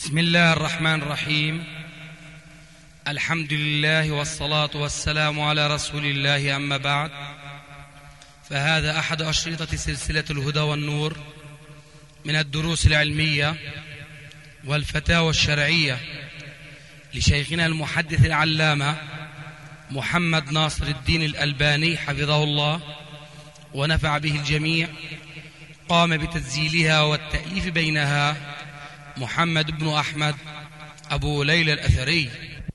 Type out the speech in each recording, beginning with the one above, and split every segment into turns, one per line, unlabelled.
بسم الله الرحمن الرحيم. الحمد لله والصلاة والسلام على رسول الله، أما بعد، فهذا أحد أشرطة سلسلة الهدى والنور من الدروس العلمية والفتاوى الشرعية لشيخنا المحدث العلامة محمد ناصر الدين الألباني حفظه الله ونفع به الجميع. قام بتسجيلها والتأليف بينها محمد بن أحمد أبو ليلى الأثري.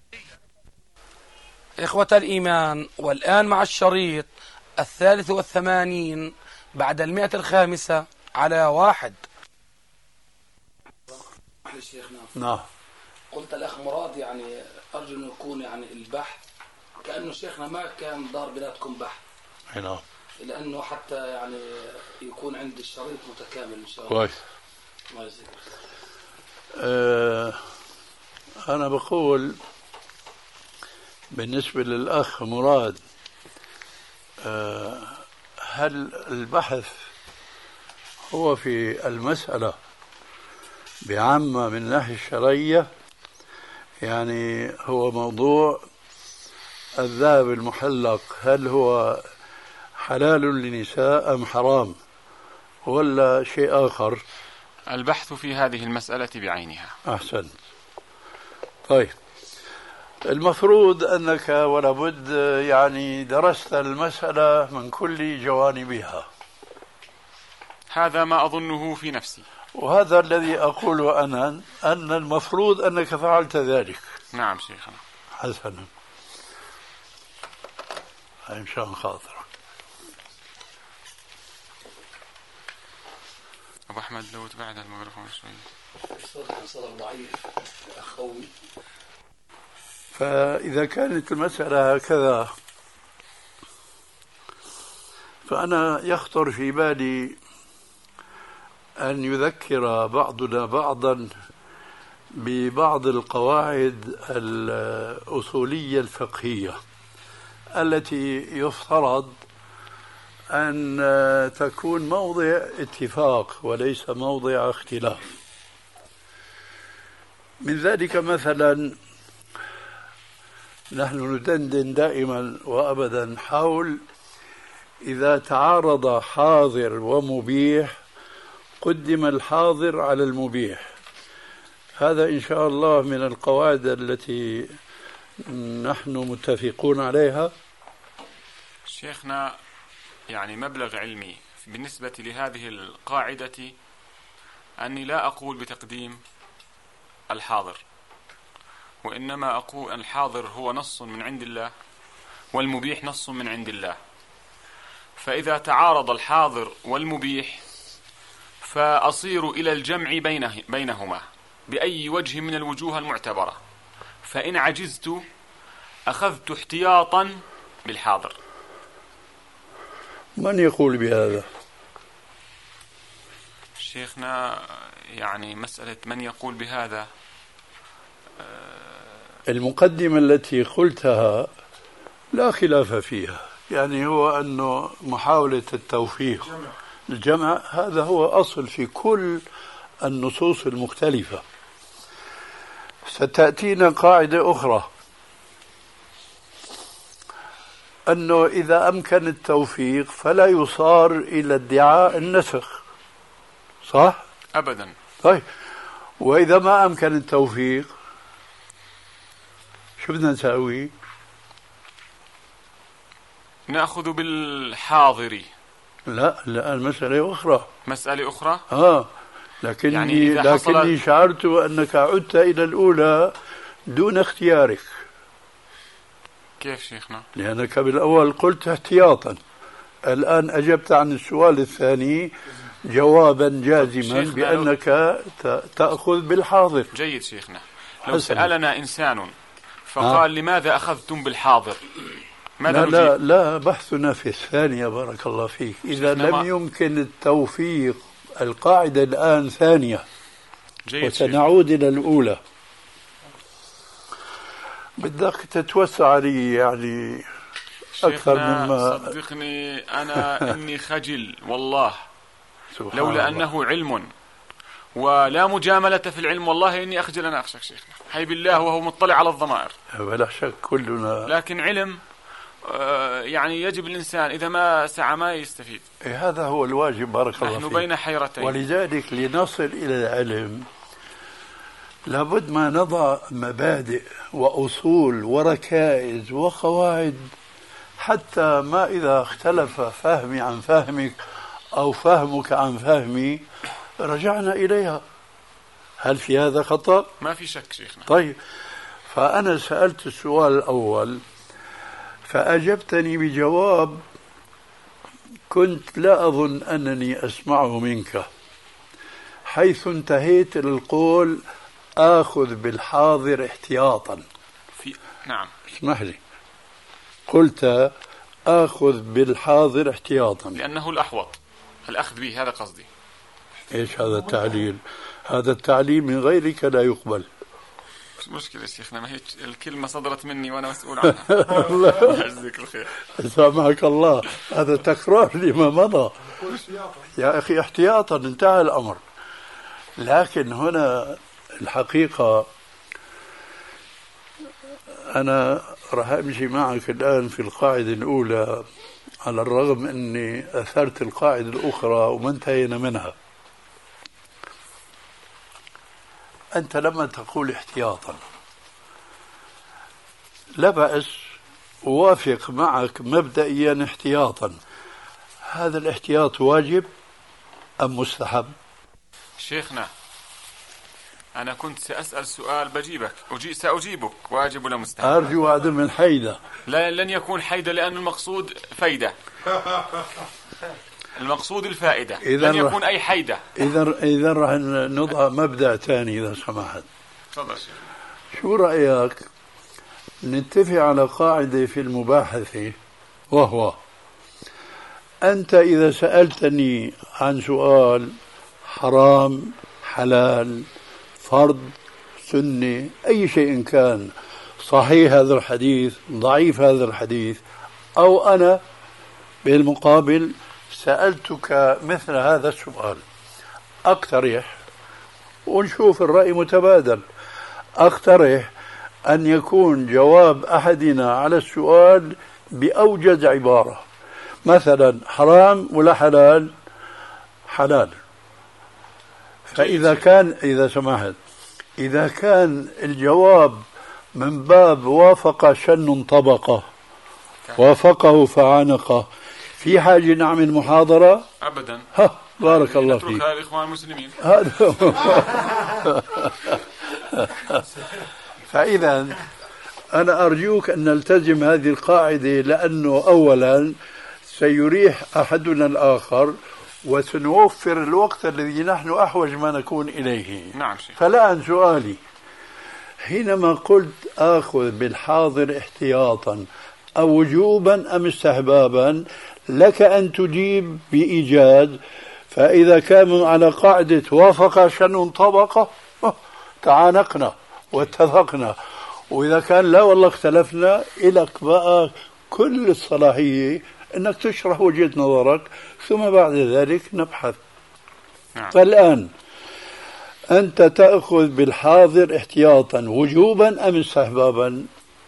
إخوة الإيمان، والآن مع الشريط 83 بعد 105 على 1.
نعم.
قلت الأخ مراد أرجو أن يكون البحث كأنه شيخنا ما كان دار بلادكم بحث.
نعم.
لأنه حتى يكون عند الشريط متكامل إن شاء الله.
كويس.
الله يجزيك.
أنا بقول بالنسبة للأخ مراد، هل البحث هو في المسألة بعامة من الناحية الشرعية؟ هو موضوع الذهب المحلق هل هو حلال للنساء أم حرام ولا شيء آخر؟
البحث في هذه المسألة بعينها.
أحسن. طيب، المفروض أنك ولا بد درست المسألة من كل جوانبها.
هذا ما أظنه في نفسي،
وهذا الذي أقوله أنا، أن المفروض أنك فعلت ذلك.
نعم شيخنا.
حسنا، إن شاء الله خاطرك.
أبو أحمد لو تبعد الميكروفون شوي،
صوتك ضعيف أخوي.
فإذا كانت المسألة هكذا، فأنا يخطر في بالي أن يذكر بعضنا بعضا ببعض القواعد الأصولية الفقهية التي يفترض أن تكون موضع اتفاق وليس موضع اختلاف. من ذلك مثلا، نحن ندندن دائما وأبدا حول إذا تعارض حاضر ومبيح قدم الحاضر على المبيح. هذا إن شاء الله من القواعد التي نحن متفقون عليها.
شيخنا، مبلغ علمي بالنسبة لهذه القاعدة أني لا أقول بتقديم الحاضر، وإنما أقول الحاضر هو نص من عند الله والمبيح نص من عند الله. فإذا تعارض الحاضر والمبيح فأصير إلى الجمع بينهما بأي وجه من الوجوه المعتبرة، فإن عجزت أخذت احتياطا بالحاضر.
من يقول بهذا؟
شيخنا، مسألة من يقول بهذا،
المقدمة التي قلتها لا خلاف فيها، هو أنه محاولة التوفيق الجمع هذا هو أصل في كل النصوص المختلفة. ستأتينا قاعدة أخرى أنه إذا أمكن التوفيق فلا يصار إلى ادعاء النسخ، صح؟
أبدا.
طيب، وإذا ما أمكن التوفيق شو بدنا نسوي؟
نأخذ بالحاضر.
لا المسألة أخرى.
مسألة أخرى؟
لكني شعرت أنك عدت إلى الأولى دون اختيارك.
كيف شيخنا؟
لأنك بالأول قلت احتياطا، الآن أجبت عن السؤال الثاني جوابا جازما بأنك تأخذ بالحاضر.
جيد شيخنا. لو سألنا إنسان فقال لماذا أخذتم بالحاضر؟
لا بحثنا في الثانية بارك الله فيك. إذا لم يمكن التوفيق، القاعدة الآن ثانية وسنعود إلى الأولى. بدك تتوسع لي أكثر مما
صدقني أنا إني خجل والله، لولا أنه علم ولا مجاملة في العلم. والله إني أخجل أن أخشك شيخنا، حي بالله وهو مطلع على الضمائر.
ولا شك كلنا.
لكن علم يعني يجب الإنسان إذا ما سعى ما يستفيد.
هذا هو الواجب بارك الله فيك.
نحن بين حيرتين.
ولذلك لنصل إلى العلم لابد ما نضع مبادئ وأصول وركائز وقواعد، حتى ما إذا اختلف فهمي عن فهمك أو فهمك عن فهمي رجعنا إليها. هل في هذا خطأ؟
ما في شك شيخنا.
طيب، فأنا سألت السؤال الأول فأجبتني بجواب كنت لا أظن أنني أسمعه منك، حيث انتهيت للقول آخذ بالحاضر احتياطا.
نعم.
اسمح لي، قلت آخذ بالحاضر احتياطا
لأنه الأحوط الأخذ به، هذا قصدي.
إيش هذا التعليل؟ هذا التعليل من غيرك لا يقبل.
مش مشكلة شيخنا، ما هي الكلمة صدرت مني وأنا مسؤول عنها. الله يجزيك الخير.
سامحك الله، هذا تكرار لما مضى. يا أخي احتياطا، انتهى الأمر. لكن هنا الحقيقة أنا راح أمشي معك الآن في القاعدة الأولى، على الرغم أني أثرت القاعدة الأخرى وما انتهينا منها. أنت لما تقول احتياطا لا بأس، أوافق معك مبدئيا احتياطا. هذا الاحتياط واجب أم مستحب؟
شيخنا أنا كنت سأسأل سؤال بجيبك، سأجيبك واجب ولا مستحب.
أرجو عدم الحيدة.
لن يكون حيدة، لأن المقصود فايدة. المقصود الفائدة، لن يكون أي حيدة.
إذا راح نضع مبدأ ثاني إذا سمحت.
تفضل شيخ.
شو رأيك نتفق على قاعدة في المباحثة، وهو أنت إذا سألتني عن سؤال حرام حلال فرض سنة أي شيء كان، صحيح هذا الحديث ضعيف هذا الحديث، أو أنا بالمقابل سألتك مثل هذا السؤال، أقترح ونشوف الرأي متبادل، أقترح أن يكون جواب أحدنا على السؤال بأوجز عبارة، مثلا حرام ولا حلال؟ حلال. فإذا كان، إذا سمحت، إذا كان الجواب من باب وافق شن طبقة وافقه فعانقه، في حاجة نعمل محاضرة؟
أبدا.
بارك الله فيك.
نتركها للإخوان المسلمين.
فإذا أنا أرجوك أن نلتزم هذه القاعدة، لأنه أولا سيريح أحدنا الآخر وسنوفر الوقت الذي نحن أحوج ما نكون إليه.
نعم شيخ.
فالآن سؤالي، حينما قلت آخذ بالحاضر احتياطا أو وجوبا أم استحبابا، لك أن تجيب بإيجاز. فإذا كانوا على قاعدة وافق شن طبقة تعانقنا واتفقنا، وإذا كان لا والله اختلفنا، إلك بقى كل الصلاحية أنك تشرح وجهة نظرك، ثم بعد ذلك نبحث.
نعم.
فالآن أنت تأخذ بالحاضر احتياطا وجوبا أم استحبابا؟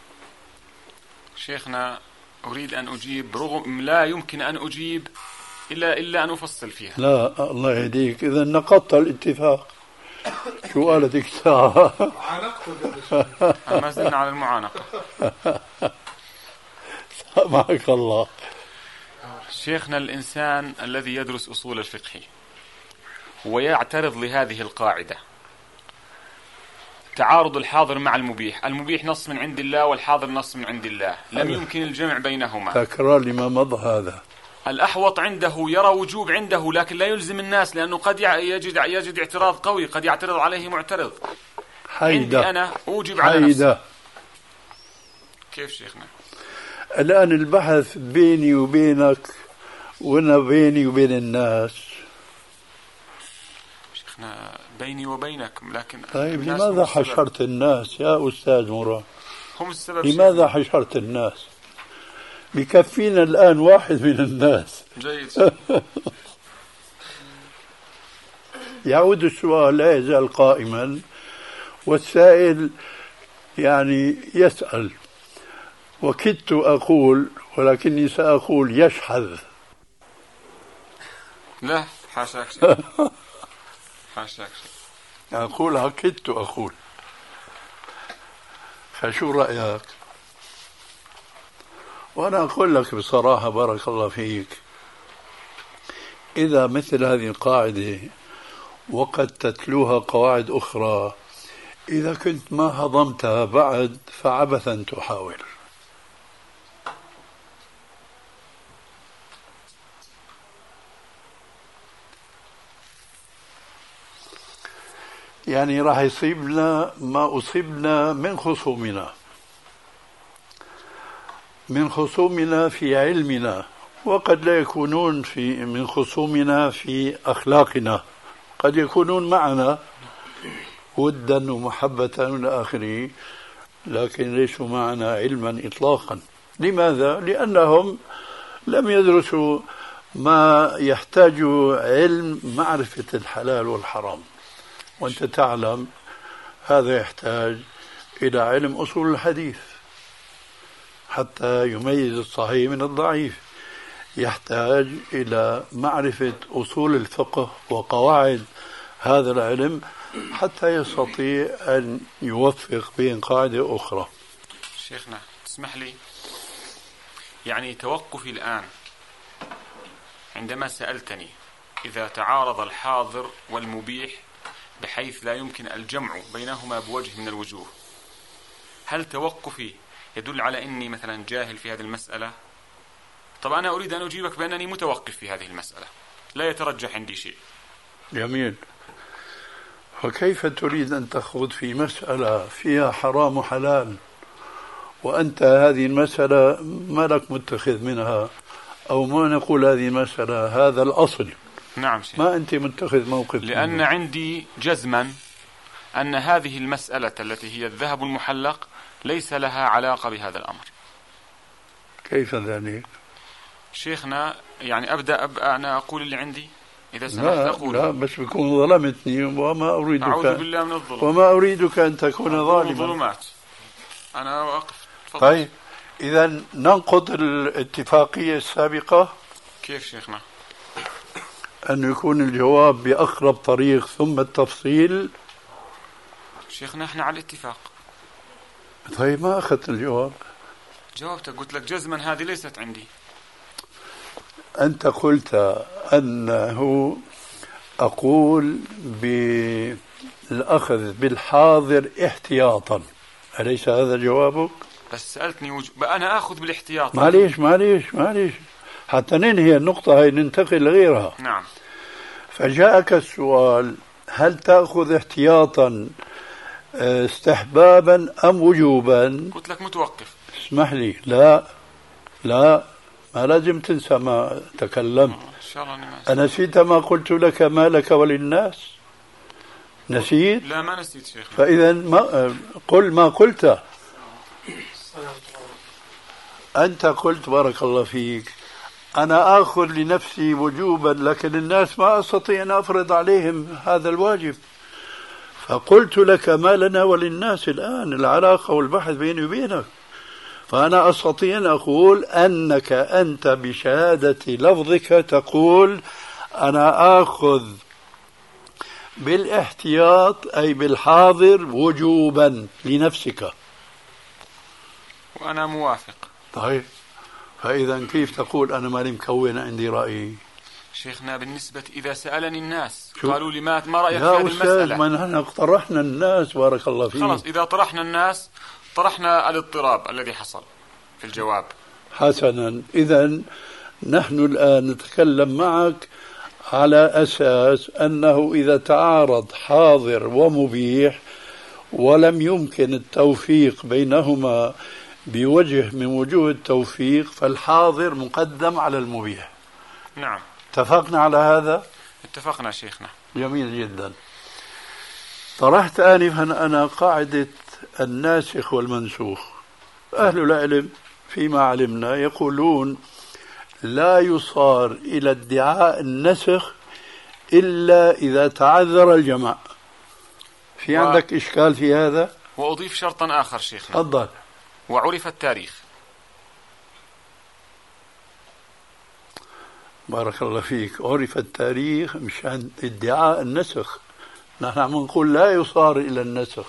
شيخنا أريد أن أجيب، رغم لا يمكن أن أجيب إلا أن أفصل فيها.
لا الله يهديك، إذا نقضت الاتفاق. شو قالت الساعة؟
ما زلنا على المعانقة.
سامحك الله.
شيخنا الإنسان الذي يدرس أصول الفقه ويعترض لهذه القاعدة، تعارض الحاضر مع المبيح، المبيح نص من عند الله والحاضر نص من عند الله، لم يمكن الجمع بينهما.
تكرار لما مضى. هذا
الأحوط عنده يرى وجوب عنده، لكن لا يلزم الناس، لأنه قد يجد اعتراض قوي، قد يعترض عليه معترض.
حيدة.
عندي أنا أوجب على نفسي. كيف شيخنا؟
الآن البحث بيني وبينك وأنا بيني وبين الناس.
شيخنا بيني وبينك، لكن
طيب لماذا حشرت الناس يا أستاذ مراد؟
هم السبب.
لماذا حشرت الناس؟ بكفينا الآن واحد من الناس.
جيد.
يعود السؤال لا يزال قائما، والسائل يعني يسأل. وكدت أقول ولكني سأقول يشحذ.
لا حاشاك شيء. حاشاك شيء.
أقولها كدت أقول. فشو رأيك؟ وأنا أقول لك بصراحة بارك الله فيك، إذا مثل هذه القاعدة وقد تتلوها قواعد أخرى، إذا كنت ما هضمتها بعد فعبثا تحاول. يعني راح يصيبنا ما أصيبنا من خصومنا في علمنا، وقد لا يكونون من خصومنا في أخلاقنا، قد يكونون معنا ودا ومحبة إلى آخره، لكن ليسوا معنا علما إطلاقا. لماذا؟ لأنهم لم يدرسوا ما يحتاج علم معرفة الحلال والحرام، وأنت تعلم هذا يحتاج إلى علم أصول الحديث حتى يميز الصحيح من الضعيف، يحتاج إلى معرفة أصول الفقه وقواعد هذا العلم حتى يستطيع أن يوفق بين قاعدة أخرى.
شيخنا تسمح لي، يعني توقفي الآن عندما سألتني إذا تعارض الحاضر والمبيح بحيث لا يمكن الجمع بينهما بوجه من الوجوه، هل توقفي يدل على أني مثلا جاهل في هذه المسألة؟ طبعا أنا أريد أن أجيبك بأنني متوقف في هذه المسألة، لا يترجح عندي شيء.
جميل. فكيف تريد أن تخوض في مسألة فيها حرام وحلال وأنت هذه المسألة ما لك متخذ منها، أو ما نقول هذه المسألة هذا الأصل؟
نعم شيخ.
ما أنت متخذ موقف
لأن
منه.
عندي جزما أن هذه المسألة التي هي الذهب المحلق ليس لها علاقة بهذا الأمر.
كيف ذلك؟
شيخنا يعني أبدأ أنا أقول اللي عندي إذا سمحت أقول.
لا بس بكون ظلمتني وما أريدك.
أعوذ بالله من الظلم.
وما أريدك أن تكون ظالما.
ظلمات. أنا أوقف.
طيب إذا ننقض الاتفاقية السابقة.
كيف شيخنا؟
أن يكون الجواب بأقرب طريق ثم التفصيل.
شيخنا احنا على الاتفاق.
طيب ما أخذت الجواب.
جاوبتك قلت لك جزما هذه ليست عندي.
أنت قلت أنه أقول بالأخذ بالحاضر احتياطا، أليس هذا جوابك؟
بس سألتني أنا أخذ بالاحتياط.
معليش حتى ننهي النقطة هاي ننتقل لغيرها.
نعم.
فجاءك السؤال هل تأخذ احتياطا استحبابا أم وجوبا؟
قلت لك متوقف.
اسمح لي، لا ما لازم تنسى ما تكلمت.
إن شاء الله ما
أنسيت ما قلت لك ما لك وللناس؟ نسيت؟
لا ما نسيت شيخ.
فإذا قل ما قلت. أنت قلت بارك الله فيك أنا آخذ لنفسي وجوبا لكن الناس ما أستطيع أن أفرض عليهم هذا الواجب، فقلت لك ما لنا وللناس الآن العلاقة والبحث بيني وبينك، فأنا أستطيع أن أقول أنك أنت بشهادة لفظك تقول أنا آخذ بالاحتياط أي بالحاضر وجوبا لنفسك،
وأنا موافق.
طيب فإذا كيف تقول أنا مالي مكون عندي رأي؟
شيخنا بالنسبة إذا سألني الناس قالوا لي ما رأيك في
هذه
المسألة؟
يا أستاذ ما نحن طرحنا الناس بارك الله فيك.
خلاص إذا طرحنا الناس طرحنا الاضطراب الذي حصل في الجواب.
حسنا، إذا نحن الآن نتكلم معك على أساس أنه إذا تعارض حاضر ومبيح ولم يمكن التوفيق بينهما بوجه من وجوه التوفيق فالحاضر مقدم على المبيح.
نعم.
اتفقنا على هذا؟
اتفقنا شيخنا.
جميل جدا. طرحت آنفا أنا قاعدة الناسخ والمنسوخ. أهل العلم فيما علمنا يقولون لا يصار إلى ادعاء النسخ إلا إذا تعذر الجمع. في عندك إشكال في هذا؟
وأضيف شرطا آخر شيخنا.
تفضل.
وعرف التاريخ.
بارك الله فيك. عرف التاريخ مشان ادعاء النسخ. نحن عم نقول لا يصار إلى النسخ.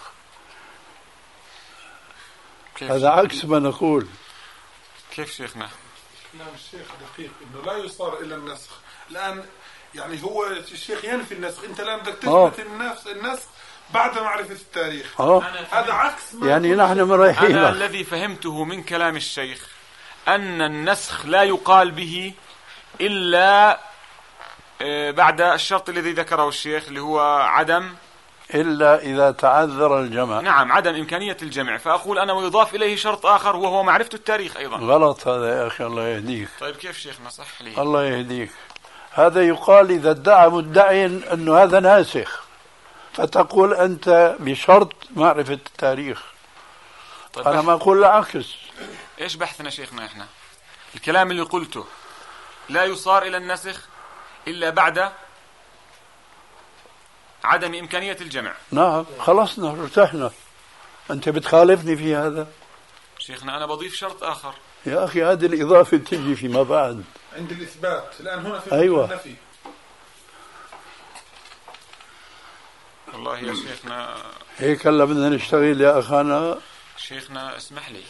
هذا عكس ما نقول.
كيف شيخنا؟
نعم الشيخ دقيق انه لا يصار الى النسخ. الان يعني هو الشيخ ينفي النسخ، انت الان بدك تثبت النسخ بعد معرفة التاريخ. هذا عكس ما
يعني نحن مريحين.
أنا الذي فهمته من كلام الشيخ أن النسخ لا يقال به إلا بعد الشرط الذي ذكره الشيخ اللي هو عدم،
إلا إذا تعذر الجمع.
نعم، عدم إمكانية الجمع. فأقول أنا ويضاف إليه شرط آخر وهو معرفة التاريخ أيضا.
غلط هذا يا أخي، الله يهديك.
طيب كيف شيخنا؟ صح لي.
الله يهديك. هذا يقال إذا ادعى مدعي أنه هذا ناسخ، فتقول أنت بشرط معرفة التاريخ.
طيب
أنا ما أقول العكس.
إيش بحثنا شيخنا إحنا؟ الكلام اللي قلته لا يصار إلى النسخ إلا بعد عدم إمكانية الجمع.
نعم، خلصنا ارتحنا. أنت بتخالفني في هذا
شيخنا. أنا بضيف شرط آخر
يا أخي. هذه الإضافة تجي فيما بعد
عند الإثبات. الآن هنا في النفي.
والله يا شيخنا
هيك هلا بدنا نشتغل يا أخانا.
شيخنا اسمح لي،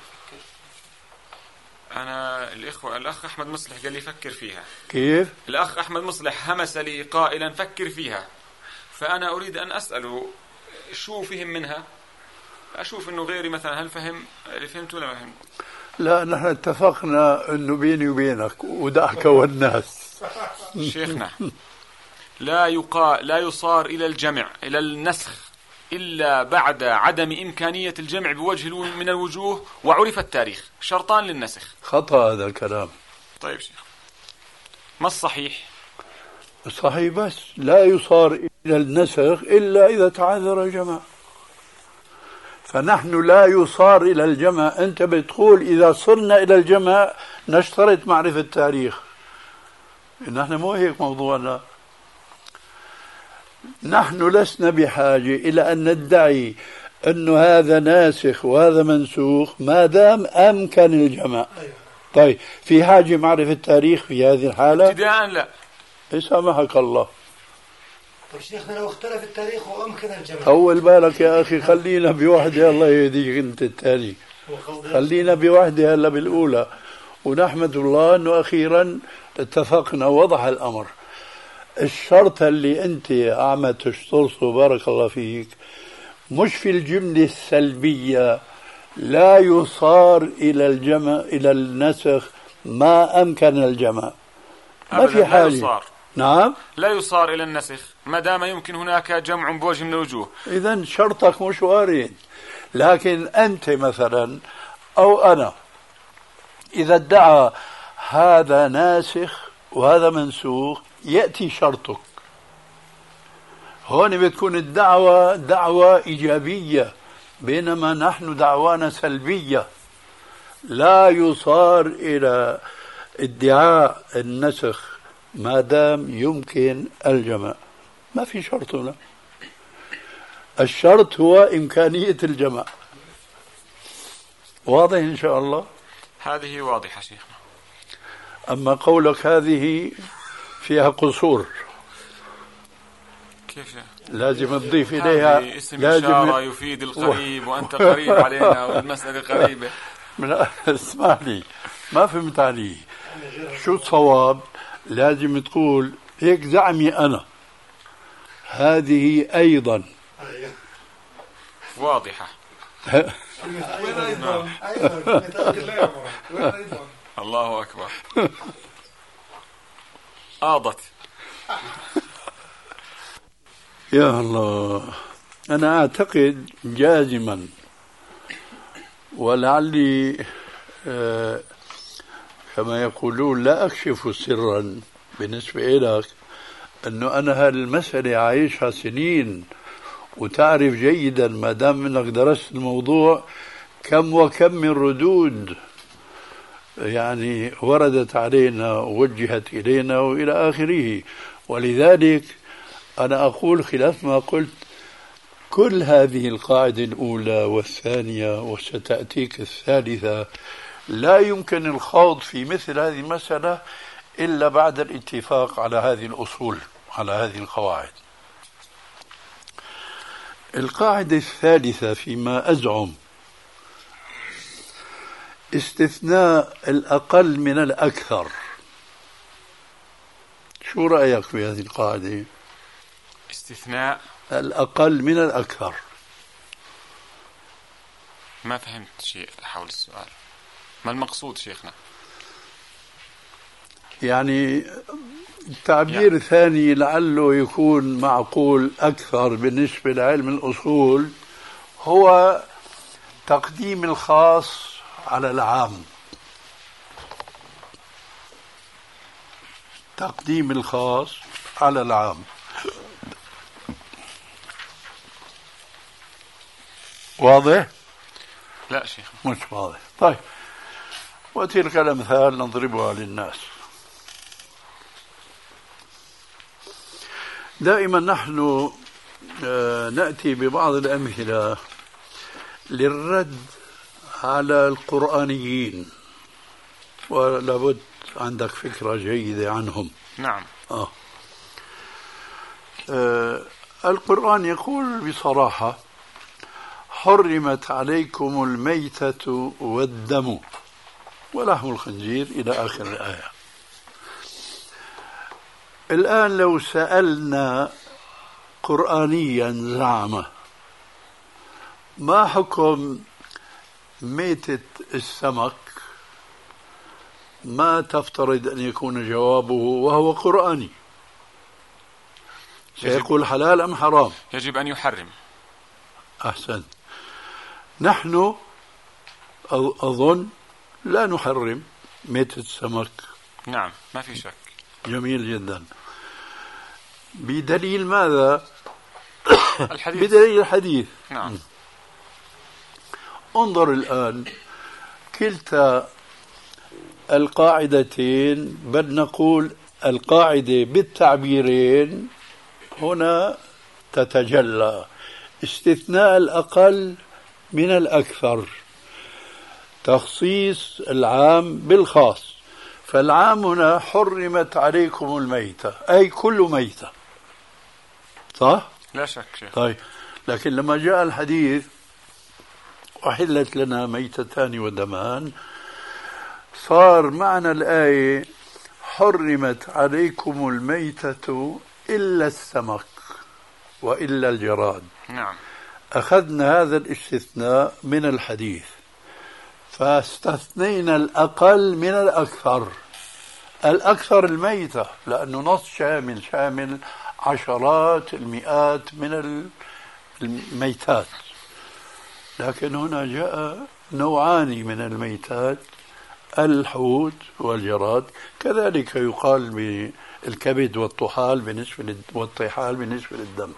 أنا الأخ أحمد مصلح قال لي فكر فيها.
كيف؟
الأخ أحمد مصلح همس لي قائلا فكر فيها، فأنا أريد أن أسأله شو فهم منها، أشوف أنه غيري مثلا هل فهم اللي فهمت ولا ما فهمت.
لا، نحن اتفقنا أنه بيني وبينك ودعك والناس.
شيخنا لا يصار إلى الجمع إلى النسخ إلا بعد عدم إمكانية الجمع بوجه من الوجوه وعرف التاريخ. شرطان للنسخ.
خطأ هذا الكلام.
طيب شيخ، ما الصحيح؟
صحيح، بس لا يصار إلى النسخ إلا إذا تعذر الجمع. فنحن لا يصار إلى الجمع. أنت بتقول إذا صرنا إلى الجمع نشترط معرفة التاريخ. نحن مو هيك موضوعنا. نحن لسنا بحاجة إلى أن ندعي أنه هذا ناسخ وهذا منسوخ ما دام أمكن الجمع. طيب في حاجة معرفة التاريخ في هذه الحالة؟
ابتداء لا.
سامحك الله.
طيب شيخنا لو اختلف التاريخ وأمكن الجمع.
طول بالك يا أخي، خلينا بوحدة. الله يهديك أنت التاني. خلينا بوحدة هلا بالأولى. ونحمد الله أنه أخيرا اتفقنا ووضح الأمر. الشرط اللي أنت عم تشترطه بارك الله فيك مش في الجملة السلبية لا يصار إلى الجمع إلى النسخ ما أمكن الجمع. ما في حاجة.
لا يصار.
نعم،
لا يصار إلى النسخ ما دام يمكن هناك جمع بوجه من الوجوه.
إذن شرطك مش وارد. لكن أنت مثلا أو أنا إذا ادعى هذا ناسخ وهذا منسوخ يأتي شرطك. هون بتكون الدعوة دعوة إيجابية، بينما نحن دعوانا سلبية. لا يصار إلى ادعاء النسخ ما دام يمكن الجمع. ما في شرط هنا. الشرط هو إمكانية الجمع. واضح إن شاء الله؟
هذه واضحة شيخنا.
أما قولك هذه فيها قصور.
كيف
لازم تضيف إليها
اسم إشارة يفيد القريب وأنت قريب علينا والمسألة قريبة.
اسمح لي، ما فهمت علي. شو الصواب؟ لازم تقول هيك زعمي أنا، هذه أيضا
واضحة.
وين أيضا؟
الله أكبر. آضت.
يا الله. أنا أعتقد جازما ولعلي كما يقولون لا أكشف سرا بالنسبة لك أنه أنا هالمسألة عايشها سنين وتعرف جيدا ما دام أنك درست الموضوع كم وكم من ردود يعني وردت علينا ووجهت إلينا وإلى آخره. ولذلك أنا أقول خلاف ما قلت، كل هذه القاعدة الأولى والثانية وستأتيك الثالثة لا يمكن الخوض في مثل هذه المسألة إلا بعد الاتفاق على هذه الأصول، على هذه القواعد. القاعدة الثالثة فيما أزعم استثناء الأقل من الأكثر. شو رأيك في هذه القاعدة؟
استثناء
الأقل من الأكثر.
ما فهمت شيء حول السؤال، ما المقصود شيخنا؟
يعني التعبير الثاني لعله يكون معقول أكثر بالنسبة لعلم الأصول، هو تقديم الخاص على العام. تقديم الخاص على العام. واضح؟
لا شيخ
مش واضح. طيب، وتلك الأمثال نضربها للناس. دائما نحن نأتي ببعض الأمثلة للرد على القرآنيين، ولابد عندك فكرة جيدة عنهم.
نعم.
القرآن يقول بصراحة: حرمت عليكم الميتة والدم ولحم الخنزير إلى آخر الآية. الآن لو سألنا قرآنيا زعمه ما حكم ميتة السمك، ما تفترض أن يكون جوابه وهو قرآني؟ سيقول حلال أم حرام؟
يجب أن يحرم.
أحسن. نحن أظن لا نحرم ميتة السمك.
نعم، ما في شك.
جميل جدا. بدليل ماذا؟
الحديث.
بدليل الحديث.
نعم.
انظر الآن، كلتا القاعدتين، بل نقول القاعدة بالتعبيرين هنا تتجلى: استثناء الأقل من الأكثر، تخصيص العام بالخاص. فالعام هنا حرمت عليكم الميتة، أي كل ميتة، صح؟
لا شك شيخ.
طيب، لكن لما جاء الحديث أحلت لنا ميتتان ودمان، صار معنى الآية حرمت عليكم الميتة إلا السمك وإلا الجراد.
نعم.
أخذنا هذا الاستثناء من الحديث فاستثنينا الأقل من الأكثر. الأكثر الميتة، لأنه نص شامل عشرات المئات من الميتات. لكن هنا جاء نوعان من الميتات: الحوت والجراد. كذلك يقال بالكبد والطحال بالنسبة للدم.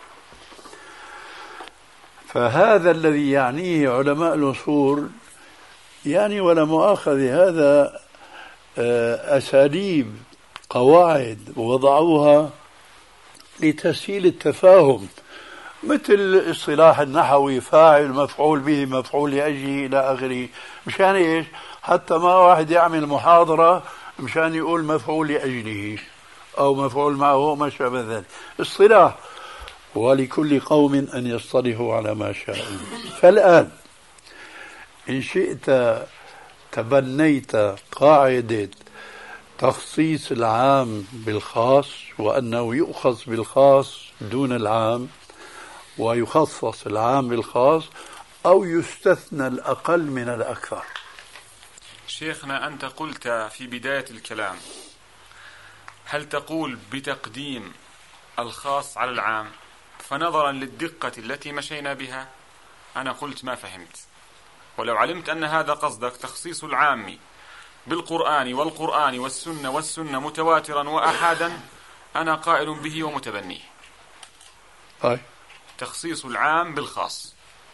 فهذا الذي يعنيه علماء الأصول، يعني ولا مؤاخذة، هذا أساليب قواعد وضعوها لتسهيل التفاهم، مثل الصلاح النحوي: فاعل مفعول به مفعول لأجله إلى آخره. مشان إيش؟ حتى ما واحد يعمل محاضرة مشان يقول مفعول لأجله أو مفعول معه وما شابه ذلك. الصلاح، ولكل قوم أن يصطلحوا على ما شاء. فالآن إن شئت تبنيت قاعدة تخصيص العام بالخاص، وأنه يؤخذ بالخاص دون العام ويخصص العام بالخاص، أو يستثنى الأقل من الأكثر.
شيخنا، أنت قلت في بداية الكلام: هل تقول بتقديم الخاص على العام؟ فنظرا للدقة التي مشينا بها أنا قلت ما فهمت، ولو علمت أن هذا قصدك تخصيص العام بالقرآن والقرآن والسنة متواترا وأحادا، أنا قائل به ومتبنيه. تخصيص العام بالخاص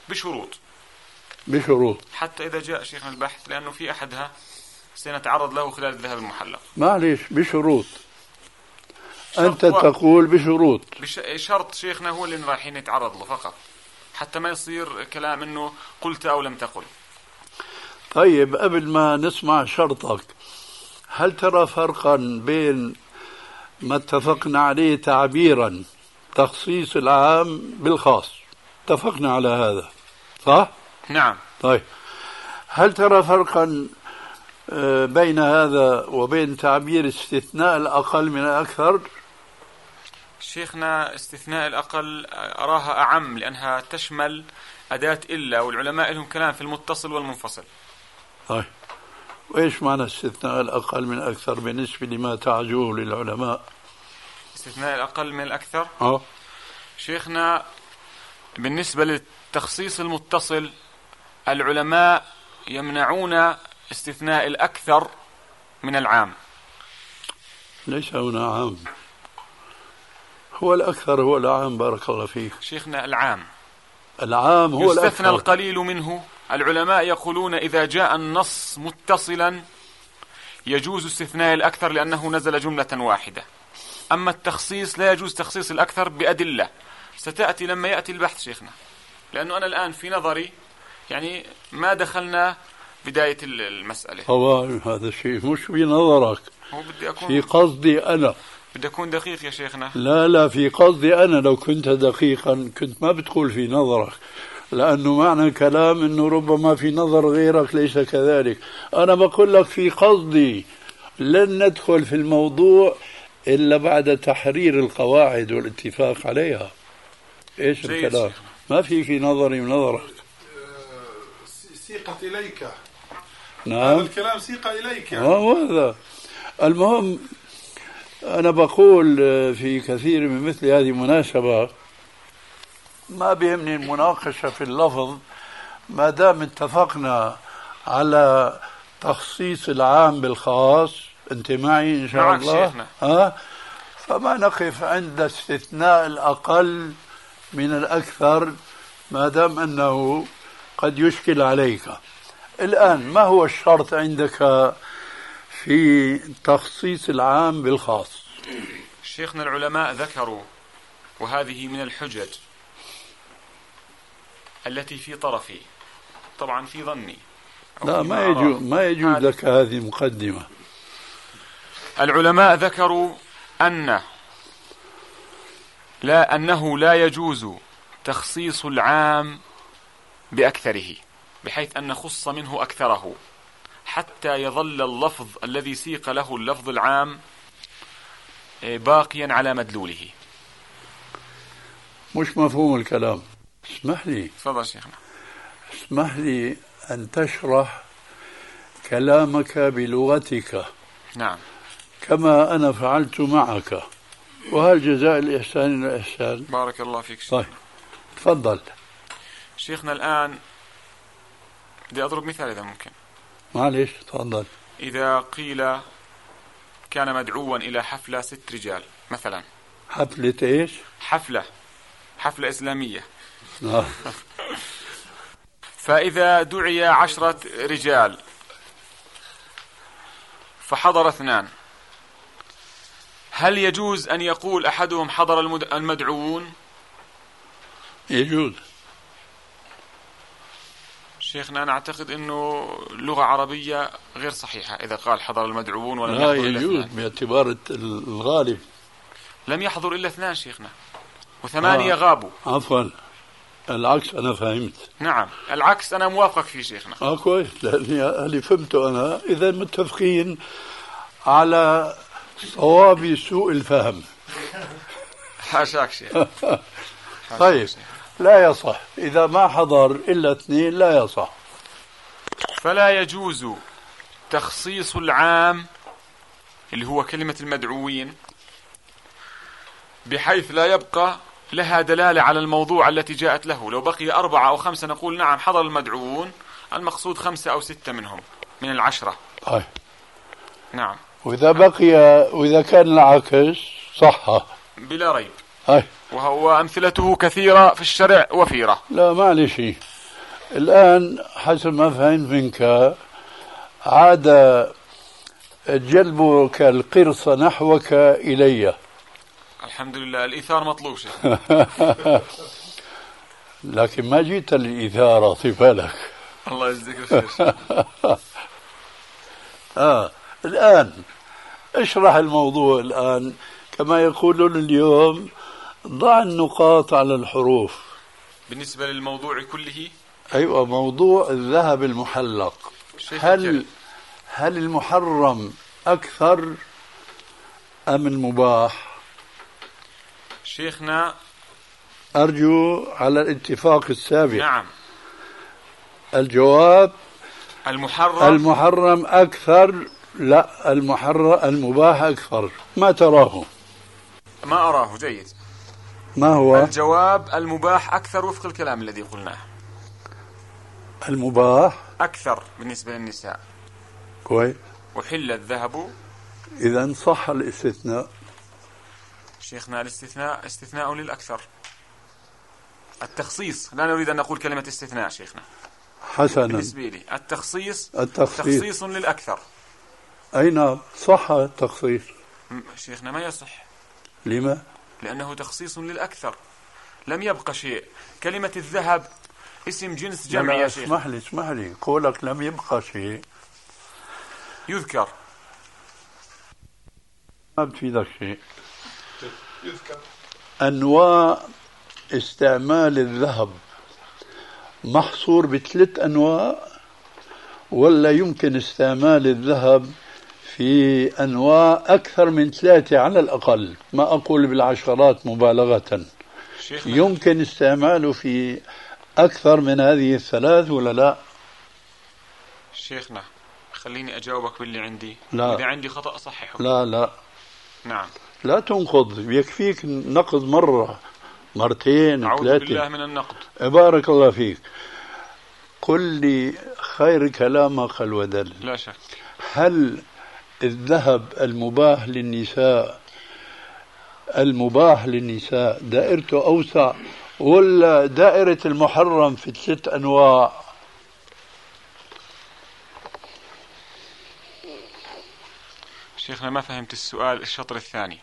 بشروط حتى إذا جاء شيخنا البحث، لأنه في أحدها سنتعرض له خلال الذهاب المحلق.
معليش، بشروط. أنت تقول بشروط.
شرط شيخنا هو اللي رايحين نتعرض له فقط، حتى ما يصير كلام إنه قلت أو لم تقل.
طيب قبل ما نسمع شرطك، هل ترى فرقا بين ما اتفقنا عليه تعبيرا تخصيص العام بالخاص؟ اتفقنا على هذا صح؟
نعم.
طيب هل ترى فرقا بين هذا وبين تعبير استثناء الأقل من الأكثر؟
شيخنا استثناء الأقل أراها أعم لأنها تشمل أداة إلا، والعلماء لهم كلام في المتصل والمنفصل.
طيب وإيش معنى استثناء الأقل من الأكثر بالنسبة لما تعجوه للعلماء؟
استثناء الأقل من الأكثر
شيخنا
بالنسبة للتخصيص المتصل العلماء يمنعون استثناء الأكثر من العام.
ليس هنا عام، هو الأكثر هو العام. بارك الله فيك
شيخنا. العام
هو الأكثر،
يستثنى القليل منه. العلماء يقولون إذا جاء النص متصلا يجوز استثناء الأكثر لأنه نزل جملة واحدة. أما التخصيص لا يجوز تخصيص الأكثر بأدلة ستأتي لما يأتي البحث شيخنا، لأنه أنا الآن في نظري يعني ما دخلنا بداية المسألة.
طبعا هذا الشيء مش في نظرك، في قصدي أنا.
بدي أكون دقيق يا شيخنا.
لا في قصدي أنا. لو كنت دقيقا كنت ما بتقول في نظرك، لأنه معنى الكلام أنه ربما في نظر غيرك ليس كذلك. أنا بقول لك في قصدي. لن ندخل في الموضوع إلا بعد تحرير القواعد والاتفاق عليها. إيش الكلام؟ ما في نظري ونظرك.
سيقت إليك.
نعم
هذا الكلام سيق إليك يعني.
هذا المهم. أنا بقول في كثير من مثل هذه المناسبة ما بيهمني المناقشة في اللفظ ما دام اتفقنا على تخصيص العام بالخاص. أنت معي إن شاء الله؟ فما نقف عند استثناء الأقل من الأكثر ما دام أنه قد يشكل عليك. الآن ما هو الشرط عندك في تخصيص العام بالخاص؟
شيخنا العلماء ذكروا، وهذه من الحجج التي في طرفي، طبعا في ظني.
لا ما يجوز لك هذه مقدمة.
العلماء ذكروا أنه لا يجوز تخصيص العام بأكثره، بحيث أن نخص منه أكثره حتى يظل اللفظ الذي سيق له اللفظ العام باقيا على مدلوله.
مش مفهوم الكلام. اسمح لي.
تفضل شيخنا.
اسمح لي أن تشرح كلامك بلغتك.
نعم.
كما أنا فعلت معك، وهل جزاء الإحسان الإحسان.
بارك الله فيك شيخنا.
طيب تفضل
شيخنا. الآن بدي أضرب مثال إذا ممكن.
معليش تفضل.
إذا قيل كان مدعوا إلى حفلة 6 رجال مثلا.
حفلة إيش؟
حفلة إسلامية. فإذا دعي 10 رجال فحضر 2، هل يجوز أن يقول أحدهم حضر المدعوون؟
يجوز.
شيخنا أنا أعتقد أنه لغة عربية غير صحيحة إذا قال حضر المدعوون ولم
يحضر
إلا 2.
لا يجوز باعتبار الغالب.
لم يحضر إلا 2 شيخنا، و8 غابوا.
عفوا العكس أنا فهمت.
نعم العكس أنا موافق فيه شيخنا.
كويس، لأني اللي فهمته أنا إذا متفقين على صواب سوء الفهم.
حاشاك شيخ.
طيب لا يصح إذا ما حضر إلا 2 لا يصح.
فلا يجوز تخصيص العام اللي هو كلمة المدعوين بحيث لا يبقى لها دلالة على الموضوع التي جاءت له. لو بقي 4 أو 5 نقول نعم حضر المدعوون، المقصود 5 أو 6 منهم من 10.
طيب
نعم.
وإذا كان العكس صح
بلا ريب.
طيب.
وهو أمثلته كثيرة في الشرع وفيرة.
لا معلش. الآن حسب ما فهمت منك عاد جلبك القرص نحوك إلي.
الحمد لله الإيثار مطلوب شيخ.
لكن ما جيت للإثارة في بالك.
الله يجزيك الخير.
الآن اشرح الموضوع الآن كما يقولون اليوم، ضع النقاط على الحروف.
بالنسبة للموضوع كله،
أيوة، موضوع الذهب المحلق، هل المحرم أكثر أم المباح؟
شيخنا
أرجو على الاتفاق السابق.
نعم،
الجواب
المحرم
أكثر. لا، المباح أكثر. ما تراه؟
ما أراه جيد.
ما هو
الجواب؟ المباح أكثر وفق الكلام الذي قلناه.
المباح
أكثر بالنسبة للنساء.
كويس.
وحل الذهب.
إذا صح الاستثناء.
شيخنا الاستثناء استثناء للأكثر. التخصيص لا نريد أن نقول كلمة استثناء شيخنا.
حسنا.
بالنسبة لي التخصيص تخصيص للأكثر.
أي نعم، صح التخصيص.
شيخنا ما يصح.
لما؟
لأنه تخصيص للأكثر، لم يبقى شيء. كلمة الذهب اسم جنس جمعي يا شيخ.
اسمح لي قولك لم يبقى شيء
يذكر،
ما بتفيدك شيء.
يذكر
أنواع استعمال الذهب محصور بثلاث أنواع، ولا يمكن استعمال الذهب في أنواع أكثر من 3 على الأقل؟ ما أقول بالعشرات مبالغة. يمكن استعماله في أكثر من هذه 3 ولا لا؟
شيخنا خليني أجاوبك باللي عندي.
لا.
إذا عندي خطأ صححه.
لا
نعم،
لا تنقض، يكفيك نقض مرة مرتين 3.
أعوذ بالله من النقد.
بارك الله فيك. قل لي خير كلامك الودل.
لا شك.
هل الذهب المباح للنساء دائرته أوسع ولا دائرة المحرم في 3 أنواع؟
شيخنا ما فهمت السؤال، الشطر الثاني.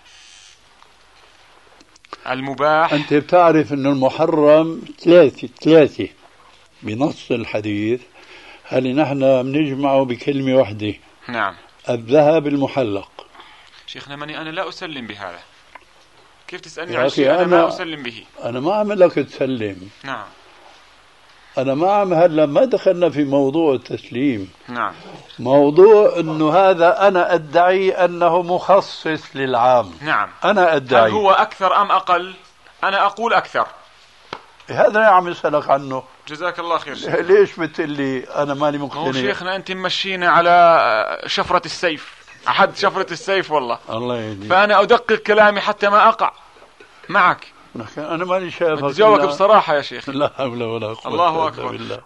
المباح،
أنت بتعرف أن المحرم 3 بنص الحديث، هل نحن بنجمعه بكلمة واحدة؟
نعم.
الذهب المحلق.
شيخنا أنا لا أسلم بهذا. كيف تسألني
يا
عن
أخي
شيء أنا ما أسلم به؟
أنا ما عم لك تسلم.
نعم.
أنا ما عم هلا ما دخلنا في موضوع التسليم.
نعم.
موضوع أنه هذا أنا أدعي أنه مخصص للعام.
نعم.
أنا أدعي.
هل هو أكثر أم أقل؟ أنا أقول أكثر.
هذا عم يسألك عنه.
جزاك الله خير.
ليش بتقول لي أنا ماني مقتنع؟
هو شيخنا أنت ممشينا على شفرة السيف، أحد شفرة السيف والله.
الله يهديك.
فأنا أدقق كلامي حتى ما أقع معك.
أنا ماني شايفك.
بتجاوبك بصراحة يا شيخ.
لا حول ولا قوة.
الله أكبر.
بالله.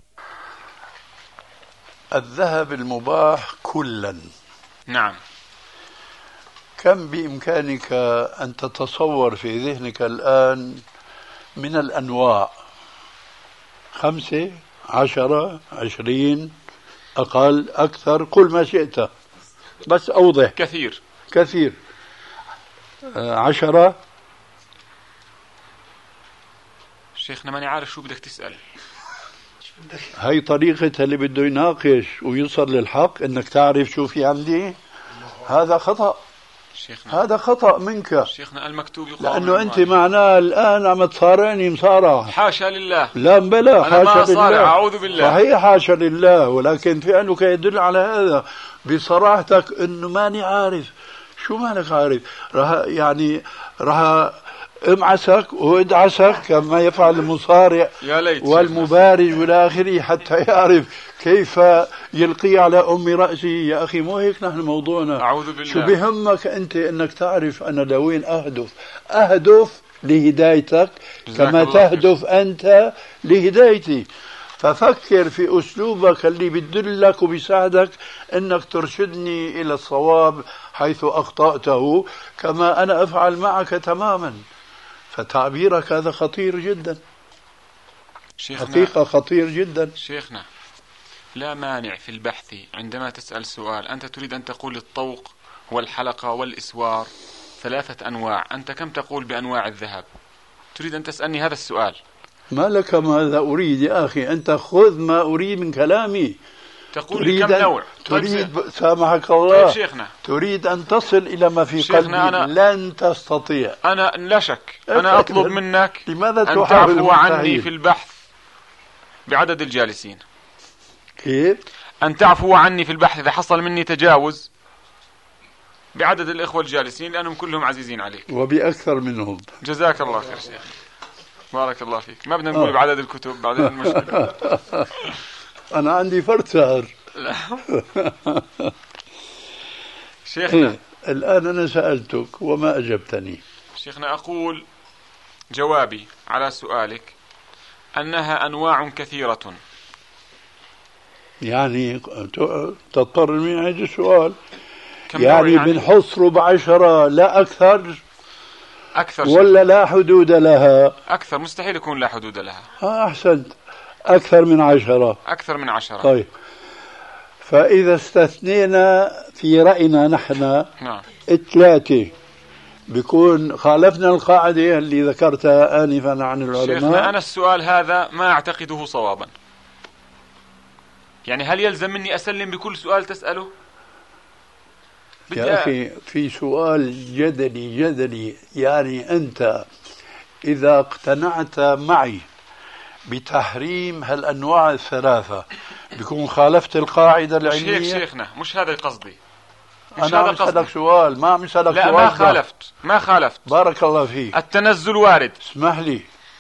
الذهب المباح كلا.
نعم.
كم بإمكانك أن تتصور في ذهنك الآن من الأنواع؟ 5 10 20 أقل أكثر، قل ما شئت بس أوضح.
كثير
10.
شيخنا ماني عارف شو بدك تسأل.
هاي طريقة اللي بده يناقش ويوصل للحق، انك تعرف شو في عندي. هذا خطأ.
شيخنا
هذا خطأ منك.
شيخنا المكتوب يقال،
لأنه أنت معناه الآن عم تصارعني مصارعة.
حاشا لله.
لا بلا، حاشا لله.
أعوذ بالله.
صحيح حاشا لله، ولكن فعلك يدل على هذا بصراحتك، انه ماني عارف. شو مالك عارف؟ راح امعسك وادعسك كما يفعل المصارع والمبارز والى اخره حتى يعرف كيف يلقي على ام راسه. يا اخي مو هيك نحن موضوعنا.
اعوذ بالله.
شو بهمك انت انك تعرف انا لوين اهدف لهدايتك كما تهدف انت لهدايتي. ففكر في اسلوبك اللي بيدلك وبيساعدك انك ترشدني الى الصواب حيث اخطأته، كما انا افعل معك تماما. فتعبيرك هذا خطير جدا. حقيقة خطير جدا.
شيخنا لا مانع في البحث عندما تسأل سؤال أنت تريد أن تقول الطوق والحلقة والإسوار 3 أنواع، أنت كم تقول بأنواع الذهب؟ تريد أن تسألني هذا السؤال؟
ما لك ماذا أريد يا أخي؟ أنت خذ ما أريد من كلامي.
تقول لي كم نوع؟
تريد سامحك الله.
طيب شيخنا،
تريد أن تصل إلى ما في قلبي، لن تستطيع.
أنا لا شك، أنا أطلب منك
لماذا
أن تعفو عني في البحث بعدد الجالسين.
كيف؟
أن تعفو عني في البحث إذا حصل مني تجاوز بعدد الإخوة الجالسين، لأنهم كلهم عزيزين عليك.
وبأكثر منهم.
جزاك الله خير شيخ، بارك الله فيك. ما بدنا نقول بعدد الكتب، بعدين المشكلة.
أنا عندي فرد سهر.
شيخنا
الآن أنا سألتك وما أجبتني.
شيخنا أقول جوابي على سؤالك أنها أنواع كثيرة.
يعني تضطر من هذا السؤال،
يعني
بنحص ربع 10 لا أكثر ولا
شيخ.
لا حدود لها؟
أكثر، مستحيل يكون لا حدود لها.
أحسنت، أكثر من 10.
أكثر من 10.
طيب، فإذا استثنينا في رأينا نحن 3 بيكون خالفنا القاعدة اللي ذكرتها آنفا عن العلماء.
شيخنا أنا السؤال هذا ما أعتقده صوابا. يعني هل يلزم مني أسلم بكل سؤال تسأله؟
يا أخي في سؤال جدلي، يعني أنت إذا اقتنعت معي بتحريم هالأنواع 3 بيكون خالفت القاعدة العلمية.
مش هيك شيخنا، مش هذا قصدي.
أنا عم أسألك سؤال، ما عم أسألك
لا
سؤال.
ما خالفت.
بارك الله فيك.
التنزل وارد.
اسمح لي،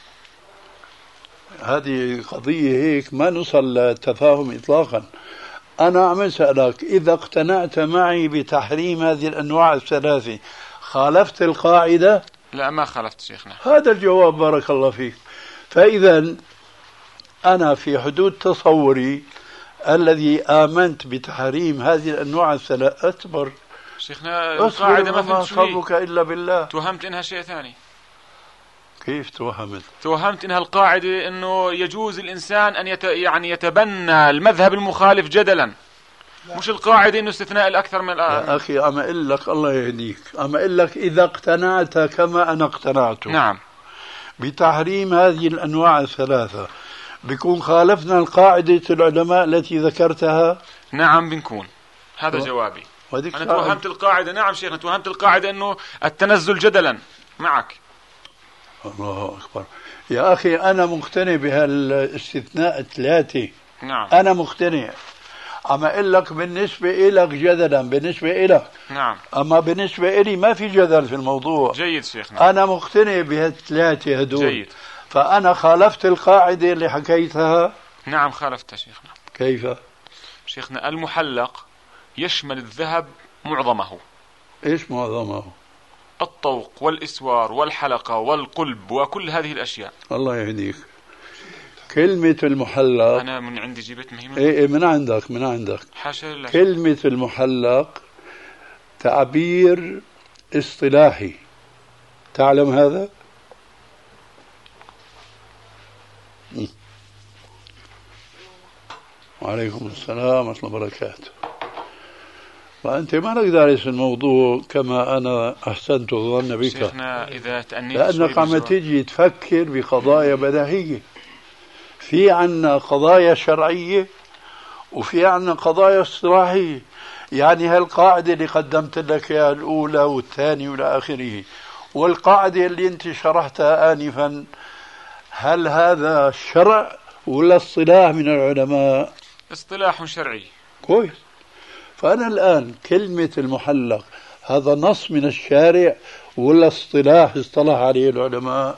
هذه قضية هيك ما نوصل للتفاهم إطلاقا. أنا عم أسألك إذا اقتنعت معي بتحريم هذه الأنواع 3 خالفت القاعدة؟
لا ما خالفت شيخنا.
هذا الجواب، بارك الله فيك. فإذا أنا في حدود تصوري الذي آمنت بتحريم هذه الأنواع 3. أصبر
شيخنا، القاعدة ما فهمت شو هي.
صبرك إلا بالله.
توهمت إنها شيء ثاني.
كيف توهمت؟
توهمت إنها القاعدة إنه يجوز الإنسان أن يعني يتبنى المذهب المخالف جدلا. مش القاعدة إنه استثناء الأكثر من الآن.
يا أخي أما أقول لك الله يهديك، أما أقول لك إذا اقتنعت كما أنا اقتنعت
نعم
بتحريم هذه الأنواع 3 بيكون خالفنا القاعدة العلماء التي ذكرتها.
نعم بنكون. هذا جوابي. أنا توهمت القاعدة. نعم شيخنا، توهمت القاعدة إنه التنزل جدلا معك.
الله أكبر يا أخي، أنا مقتنع بهالاستثناء 3.
نعم
أنا مقتنع. أما أقول لك بالنسبة إلك جدلا، بالنسبة إلك.
نعم.
أما بالنسبة إلي ما في جدل في الموضوع.
جيد شيخنا.
أنا مقتنع بهال3 هدول.
جيد.
فأنا خالفت القاعدة اللي حكيتها.
نعم خالفتها شيخنا.
كيف؟
شيخنا المحلق يشمل الذهب معظمه.
إيش معظمه؟
الطوق والإسوار والحلقة والقلب وكل هذه الأشياء.
الله يهديك. كلمة المحلق
أنا من عندي جبت مهمة.
إيه من عندك.
حاشا لله.
كلمة المحلق تعبير اصطلاحي، تعلم هذا؟ وعليكم السلام ورحمة الله وبركاته. فأنت ما لك دارس الموضوع كما أنا أحسنت الظن بك.
شيخنا إذا تأنيت
لأنك عم تيجي تفكر بقضايا بديهية. في عنا قضايا شرعية وفي عنا قضايا اصطلاحية. يعني هالقاعدة اللي قدمت لك يا الأولى والثانية وإلى آخره، والقاعدة اللي أنت شرحتها آنفا، هل هذا شرع ولا اصطلاح من العلماء؟
اصطلاح شرعي.
كويس. فأنا الآن كلمة المحلق هذا نص من الشارع ولا اصطلاح اصطلح عليه العلماء؟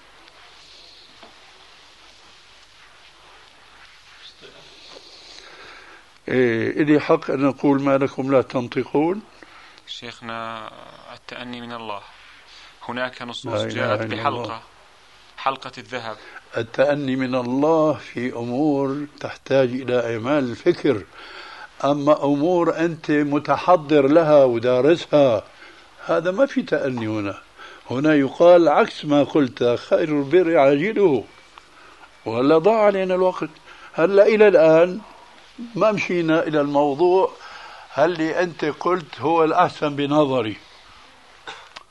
إيه إلي حق أن أقول ما لكم لا تنطقون؟
شيخنا التأني من الله. هناك نصوص جاءت بحلقة، حلقة الذهب.
التأني من الله في أمور تحتاج إلى إعمال الفكر، أما أمور أنت متحضر لها ودارسها هذا ما في تأني. هنا يقال عكس ما قلت، خير البر عاجله. وهلا ضاع علينا الوقت. هلا إلى الآن ما مشينا إلى الموضوع. هل أنت قلت هو الأحسن بنظري،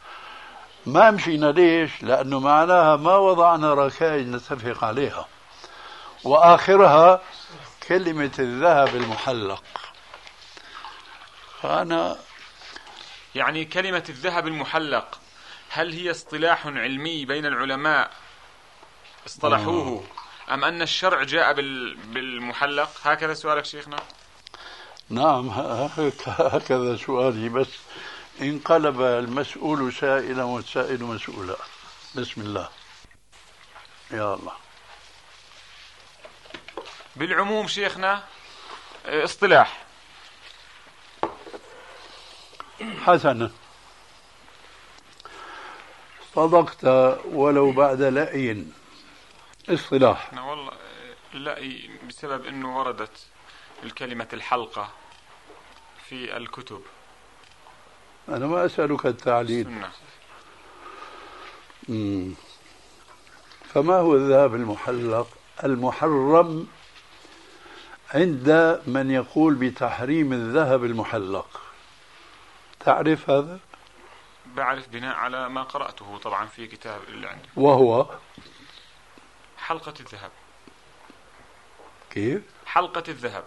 ما مشينا. ليش؟ لأنه معناها ما وضعنا ركائز نتفق عليها، وآخرها كلمة الذهب المحلق. فأنا
يعني كلمة الذهب المحلق هل هي اصطلاح علمي بين العلماء اصطلحوه أم أن الشرع جاء بالمحلق؟ هكذا سؤالك شيخنا؟
نعم هكذا سؤالي، بس انقلب المسؤول سائلا والسائل مسؤولا. بسم الله. يا الله.
بالعموم شيخنا اصطلاح.
حسنا، صدقت ولو بعد لأي. اصطلاح.
والله لأي بسبب أنه وردت الكلمة الحلقة في الكتب.
أنا ما أسألك التعليل. فما هو الذهب المحلق المحرم عند من يقول بتحريم الذهب المحلق؟ تعرف هذا؟
بعرف بناء على ما قرأته طبعا في كتاب اللي عندي،
وهو
حلقة الذهب.
كيف؟
حلقة الذهب.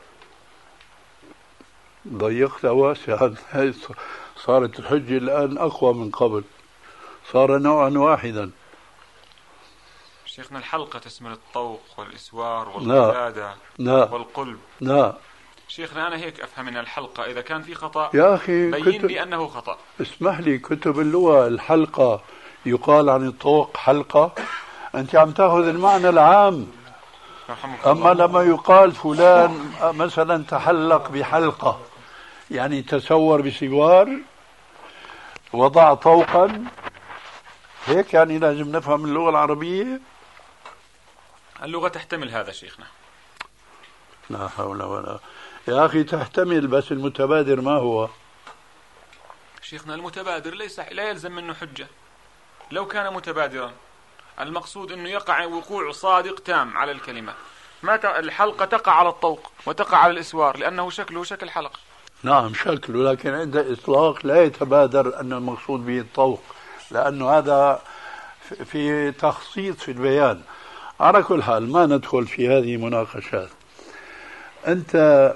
ضيقت واسعا. صارت الحجة الآن أقوى من قبل، صار نوعا واحدا.
شيخنا الحلقة تشمل الطوق والإسوار والقلادة والقلب.
لا
شيخنا أنا هيك أفهم من الحلقة، إذا كان في خطأ
يا أخي
بين لي أنه خطأ.
اسمح لي، كتب اللغة الحلقة يقال عن الطوق حلقة، أنت عم تأخذ المعنى العام. أما لما يقال فلان مثلا تحلق بحلقة، يعني تسور بسوار، وضع طوقا، هيك يعني لازم نفهم اللغة العربية.
اللغة تحتمل هذا شيخنا.
لا حول ولا. يا أخي تحتمل، بس المتبادر ما هو؟
شيخنا المتبادر لا يلزم منه حجة. لو كان متبادرا المقصود أنه يقع وقوع صادق تام على الكلمة. ما الحلقة تقع على الطوق وتقع على الإسوار لأنه شكله شكل حلقة.
نعم شكله، لكن عند إطلاق لا يتبادر أن المقصود به الطوق، لأنه هذا في تخصيص في البيان. على كل حال ما ندخل في هذه مناقشات. أنت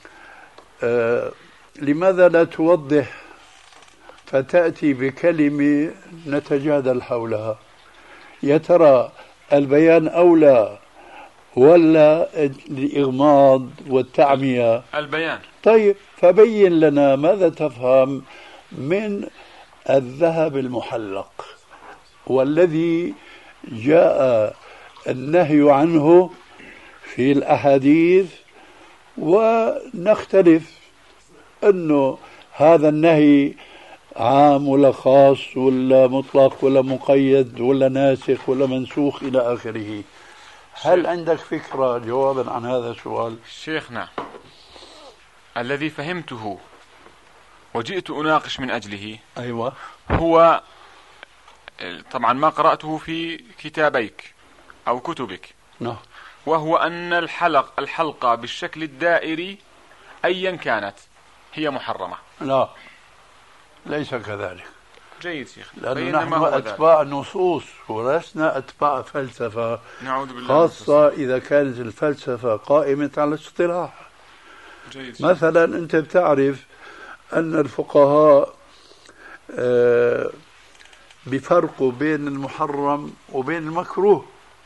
لماذا لا توضح فتأتي بكلمة نتجادل حولها؟ يا ترى البيان أولى ولا الإغماض والتعمية؟
البيان.
طيب فبين لنا ماذا تفهم من الذهب المحلق والذي جاء النهي عنه في الأحاديث، ونختلف أنه هذا النهي عام ولا خاص ولا مطلق ولا مقيد ولا ناسخ ولا منسوخ إلى آخره. هل عندك فكرة جوابا عن هذا السؤال؟
شيخنا الذي فهمته وجئت أناقش من أجله
أيوة
هو طبعا ما قرأته في كتابيك أو كتبك.
نعم.
وهو أن الحلقة بالشكل الدائري أيا كانت هي محرمة.
لا ليس كذلك.
جيد شيخ.
لأنه نحن أتباع النصوص ولسنا أتباع فلسفة،
نعوذ بالله،
خاصة إذا كانت الفلسفة قائمة على الاصطلاح.
جيد.
مثلا أنت بتعرف أن الفقهاء بفرقوا بين المحرم وبين المكروه،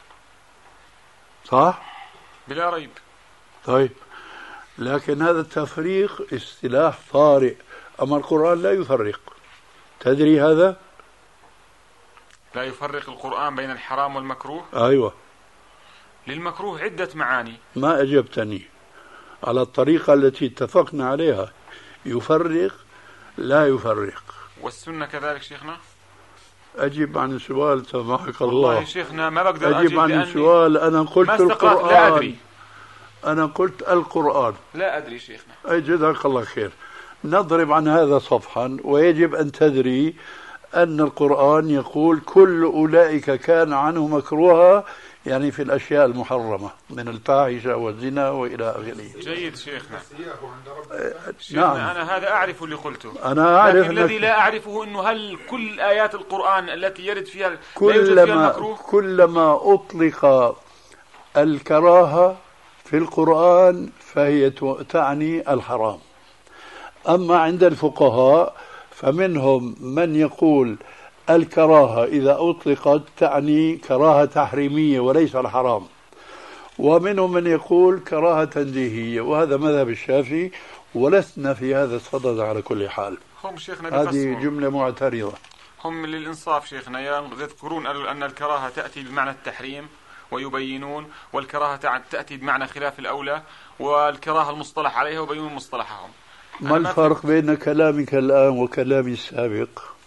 صح؟
بلا ريب.
طيب لكن هذا التفريق اصطلاح طارئ، أما القرآن لا يفرق. تدري هذا؟
لا يفرق القرآن بين الحرام والمكروه؟
أيوة.
للمكروه عدة معاني.
ما أجبتني على الطريقة التي اتفقنا عليها. يفرق لا يفرق.
والسنة كذلك شيخنا؟
أجب عن السؤال سمحك الله.
والله شيخنا ما بقدر
أجب عن السؤال. أنا قلت القرآن.
لا أدري.
أنا قلت القرآن.
لا أدري شيخنا.
أي جزاك الله خير. نضرب عن هذا صفحا، ويجب أن تدري أن القرآن يقول كل أولئك كان عنه مكروها، يعني في الأشياء المحرمة من الفاحشة والزنا وإلى آخره.
جيد شيخنا.
نعم.
أنا هذا أعرف اللي قلته،
أنا أعرف،
لكن الذي لا أعرفه أنه هل كل آيات القرآن التي يرد فيها لا يوجد فيها المكروه؟
كلما أطلق الكراهة في القرآن فهي تعني الحرام. أما عند الفقهاء فمنهم من يقول الكراهة إذا أطلقت تعني كراهة تحريمية وليس الحرام، ومنهم من يقول كراهة تنزيهية، وهذا مذهب الشافعي، ولسنا في هذا الصدد على كل حال.
هم شيخنا
هذه جملة معترضة.
هم للإنصاف شيخنا يذكرون أن الكراهة تأتي بمعنى التحريم ويبينون، والكراهة تأتي بمعنى خلاف الأولى، والكراهة المصطلح عليها ويبينون مصطلحهم.
ما الفرق بين كلامك الآن وكلامي السابق؟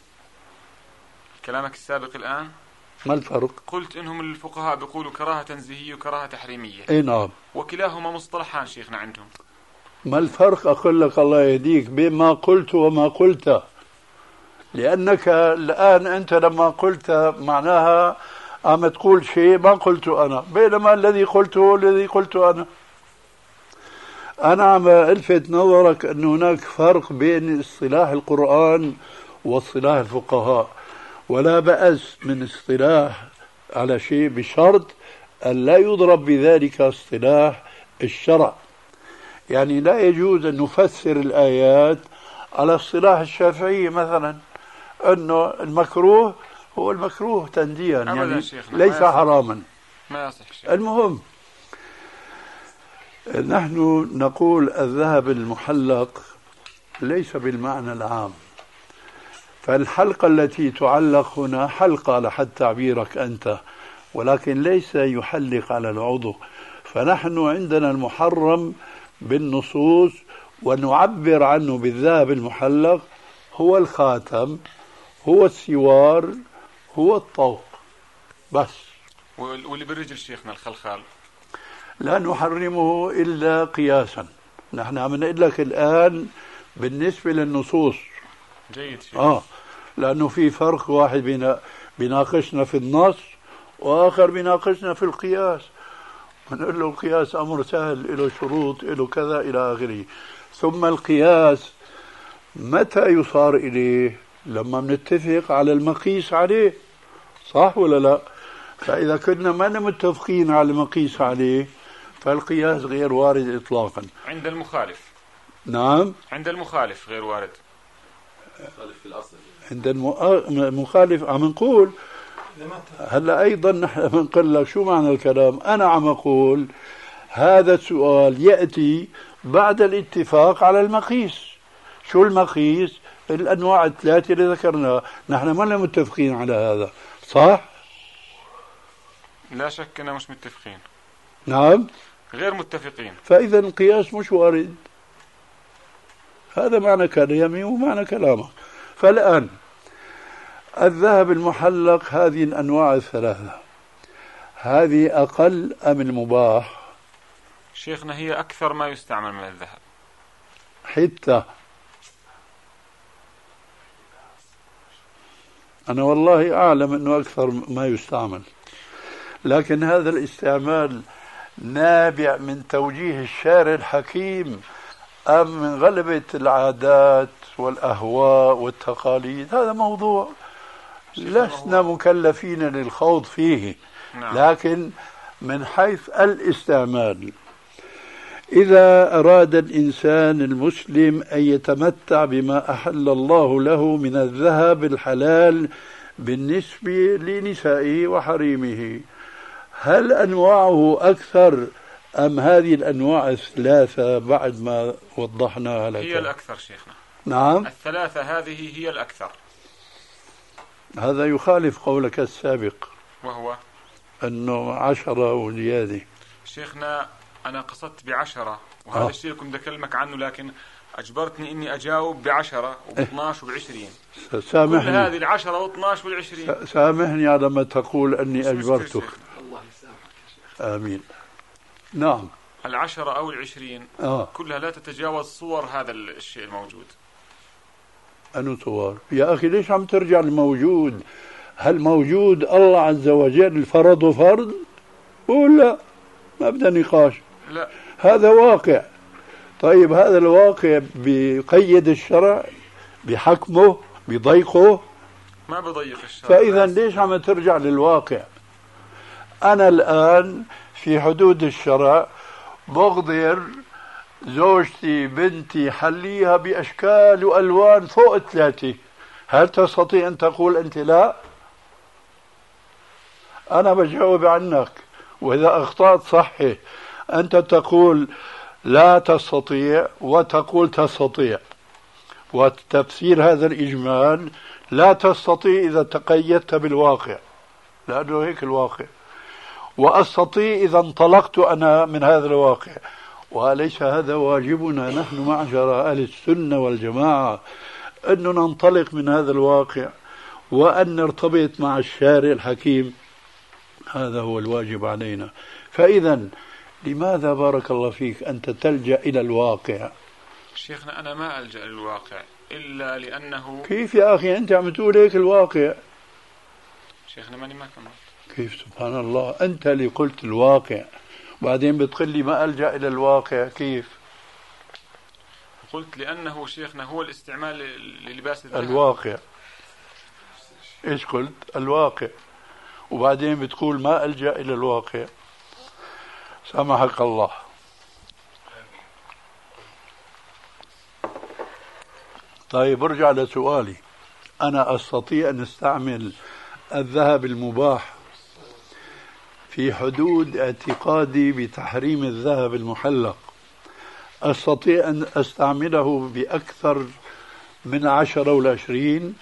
كلامك السابق الآن
ما الفرق؟
قلت إنهم الفقهاء بيقولوا كراهة تنزيهية وكراهة تحريمية.
اي نعم.
وكلاهما مصطلحان شيخنا عندهم.
ما الفرق أقول لك الله يهديك بين ما قلت وما قلت؟ لأنك الآن أنت لما قلت معناها عم تقول شيء ما قلته أنا، بينما الذي قلته هو الذي قلته أنا. أنا عم ألفت نظرك أن هناك فرق بين اصطلاح القرآن واصطلاح الفقهاء، ولا بأس من اصطلاح على شيء بشرط أن لا يضرب بذلك اصطلاح الشرع. يعني لا يجوز أن نفسر الآيات على اصطلاح الشافعي مثلا أنه المكروه هو المكروه تنزيها، يعني ليس حراما.
ما يصح شيء.
المهم نحن نقول الذهب المحلق ليس بالمعنى العام، فالحلقة التي تعلق هنا حلقة على حد تعبيرك أنت، ولكن ليس يحلق على العضو. فنحن عندنا المحرم بالنصوص ونعبر عنه بالذهب المحلق هو الخاتم، هو السوار، هو الطوق بس.
واللي بالرجل شيخنا الخلخال
لا نحرمه إلا قياسا. نحن عم نقول لك الآن بالنسبة للنصوص.
جيد شيخ.
لأنه في فرق، واحد بيناقشنا في النص وآخر بيناقشنا في القياس. نقول له القياس أمر سهل، له شروط، له كذا إلى آخره. ثم القياس متى يصار إليه؟ لما نتفق على المقيس عليه، صح ولا لا؟ فإذا كنا ما متفقين على المقيس عليه فالقياس غير وارد إطلاقا.
عند المخالف.
نعم.
عند المخالف غير وارد.
في الأصل.
عند المخالف عم نقول هلا أيضا نحن بنقول لك شو معنى الكلام. أنا عم أقول هذا السؤال يأتي بعد الاتفاق على المقيس. شو المقيس؟ الأنواع الثلاثة اللي ذكرناها. نحن ما لنا متفقين على هذا، صح؟
لا شك أننا مش متفقين.
نعم.
غير متفقين.
فإذا القياس مش وارد. هذا معنى كلامي ومعنى كلامك. فالآن الذهب المحلق هذه الأنواع الثلاثة، هذه أقل أم المباح؟
شيخنا هي أكثر ما يستعمل من الذهب.
حتى أنا والله أعلم أنه أكثر ما يستعمل، لكن هذا الاستعمال نابع من توجيه الشارع الحكيم أم من غلبة العادات والأهواء والتقاليد؟ هذا موضوع لسنا مكلفين للخوض فيه. لكن من حيث الاستعمال، إذا أراد الإنسان المسلم أن يتمتع بما أحل الله له من الذهب الحلال بالنسبة لنسائه وحريمه، هل أنواعه أكثر أم هذه الأنواع الثلاثة بعد ما وضحناها لك؟
هي الأكثر شيخنا.
نعم.
الثلاثة هذه هي الأكثر.
هذا يخالف قولك السابق
وهو
أنه 10 وزيادة.
شيخنا أنا قصدت ب10، وهذا الشيء اللي كنت أكلمك عنه، لكن أجبرتني إني أجاوب ب10 وب12 وب20.
سامحني.
كل هذه 10 و12 وال20.
سامحني على ما تقول أني أجبرتك.
الله يسامحك يا شيخ.
آمين. نعم.
10 أو 20 كلها لا تتجاوز صور هذا الشيء الموجود.
أنو صور يا أخي؟ ليش عم ترجع للموجود؟ هل موجود الله عز وجل فرض فرض ولا ما بدنا نقاش؟
لا،
هذا واقع. طيب هذا الواقع بقيد الشرع، بحكمه، بضيقه؟
ما بضيق الشرع.
فإذا ليش عم ترجع للواقع؟ أنا الآن في حدود الشرع بقدر زوجتي بنتي حليها بأشكال وألوان فوق 3. هل تستطيع أن تقول أنت لا؟ أنا بجاوب عنك، وإذا أخطأت صحي. أنت تقول لا تستطيع وتقول تستطيع، وتفسير هذا الإجمال لا تستطيع إذا تقيدت بالواقع، لأنه هيك الواقع، وأستطيع إذا انطلقت أنا من هذا الواقع. وليس هذا واجبنا نحن معشر أهل السنة والجماعة، أن ننطلق من هذا الواقع وأن نرتبط مع الشارع الحكيم؟ هذا هو الواجب علينا. فإذا لماذا بارك الله فيك أنت تلجأ إلى الواقع؟
شيخنا أنا ما ألجأ للواقع إلا لأنه...
كيف يا أخي أنت عم تقول هيك الواقع؟
شيخنا ماني ما كملت.
كيف؟ سبحان الله، أنت اللي قلت الواقع بعدين بتقول لي ما ألجأ إلى الواقع. كيف؟
قلت لأنه شيخنا هو الاستعمال للباس الذهب.
الواقع. إيش قلت؟ الواقع، وبعدين بتقول ما ألجأ إلى الواقع. سامحك الله. طيب ارجع لسؤالي. أنا أستطيع أن أستعمل الذهب المباح في حدود اعتقادي بتحريم الذهب المحلق. أستطيع أن أستعمله بأكثر من 10 ولا 20،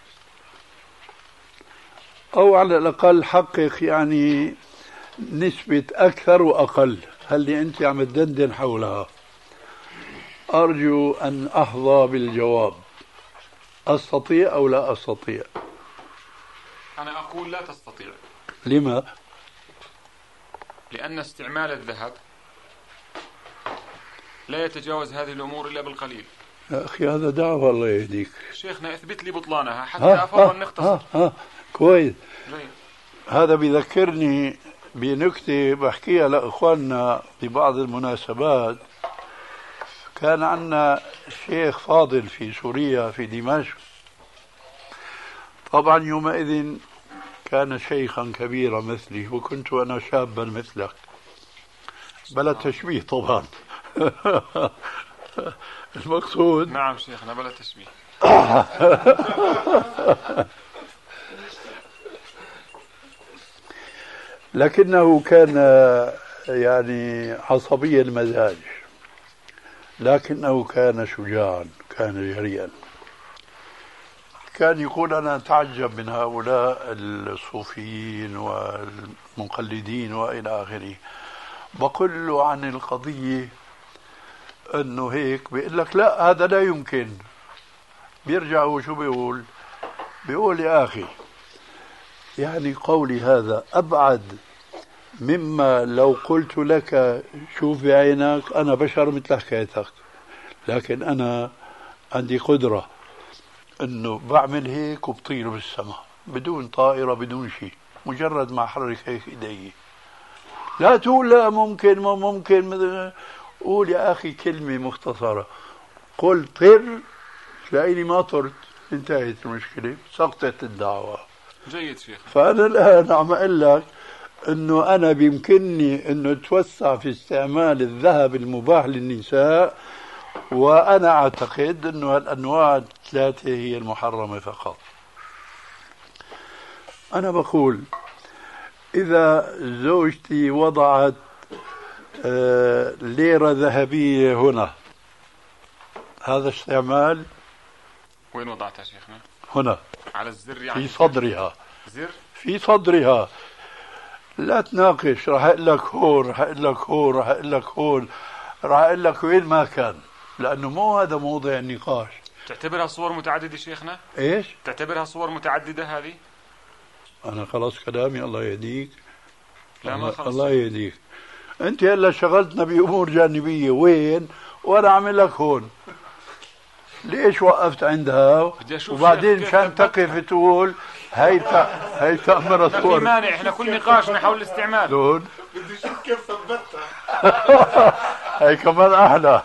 أو على الأقل حقق يعني نسبة أكثر وأقل. هل اللي أنت عم تدندن حولها؟ أرجو أن أحظى بالجواب. أستطيع أو لا أستطيع؟
أنا أقول لا تستطيع.
لما؟
لأن استعمال الذهب لا يتجاوز هذه الأمور إلا بالقليل.
يا أخي هذا دعوة، الله يهديك.
شيخنا اثبت لي بطلانها حتى أفضل نختصر.
كويس.
جيد.
هذا بذكرني بنكتة بحكيها لأخواننا في بعض المناسبات. كان عندنا شيخ فاضل في سوريا في دمشق. طبعا يومئذ كان شيخا كبيرا مثلي، وكنت أنا شابا مثلك، بلا تشبيه طبعا. المقصود.
نعم شيخنا بلا تشبيه.
لكنه كان يعني عصبي المزاج، لكنه كان شجاعا، كان جريئا. كان يقول أنا أتعجب من هؤلاء الصوفيين والمقلدين وإلى آخره. بقول له عن القضية أنه هيك، بيقول لك لا هذا لا يمكن. بيرجع وشو بيقول؟ بيقول يا أخي يعني قولي هذا أبعد مما لو قلت لك شوف بعينك أنا بشر مثل حكايتك، لكن أنا عندي قدرة أنه بعمل هيك وبطير بالسماء بدون طائرة بدون شيء، مجرد ما أحرك هيك إيدي. لا تقول لا ممكن ما ممكن. قول يا أخي كلمة مختصرة، قل طر، تلاقيني ما طرت، انتهت المشكلة، سقطت الدعوة.
جيد شيخ.
فأنا الآن عم أقول لك أنه أنا بيمكنني أنه أتوسع في استعمال الذهب المباح للنساء، وأنا أعتقد أنه الأنواع 3 هي المحرمة فقط. أنا بقول إذا زوجتي وضعت ليرة ذهبية هنا، هذا استعمال.
وين وضعتها شيخنا؟
هنا
على الزر يعني؟
في صدرها.
زر؟
في صدرها. لا تناقش، راح أقول لك هون، راح أقول لك هون، راح أقول لك هون، راح أقول لك وين ما كان، لأنه مو هذا موضع النقاش.
تعتبرها صور متعددة شيخنا؟
إيش؟
تعتبرها صور متعددة هذه؟
أنا خلاص كلامي، الله يهديك.
لا ما خلص.
الله يهديك. أنت هلا شغلتنا بأمور جانبية، وين؟ وأنا أعمل لك هون. ليش وقفت عندها وبعدين مشان تقف تقول هي تأمر
ما في
صور؟
مانع، احنا كل نقاشنا حول الاستعمال.
دون
بدي اشوف كيف ثبتها.
هي كمان احلى.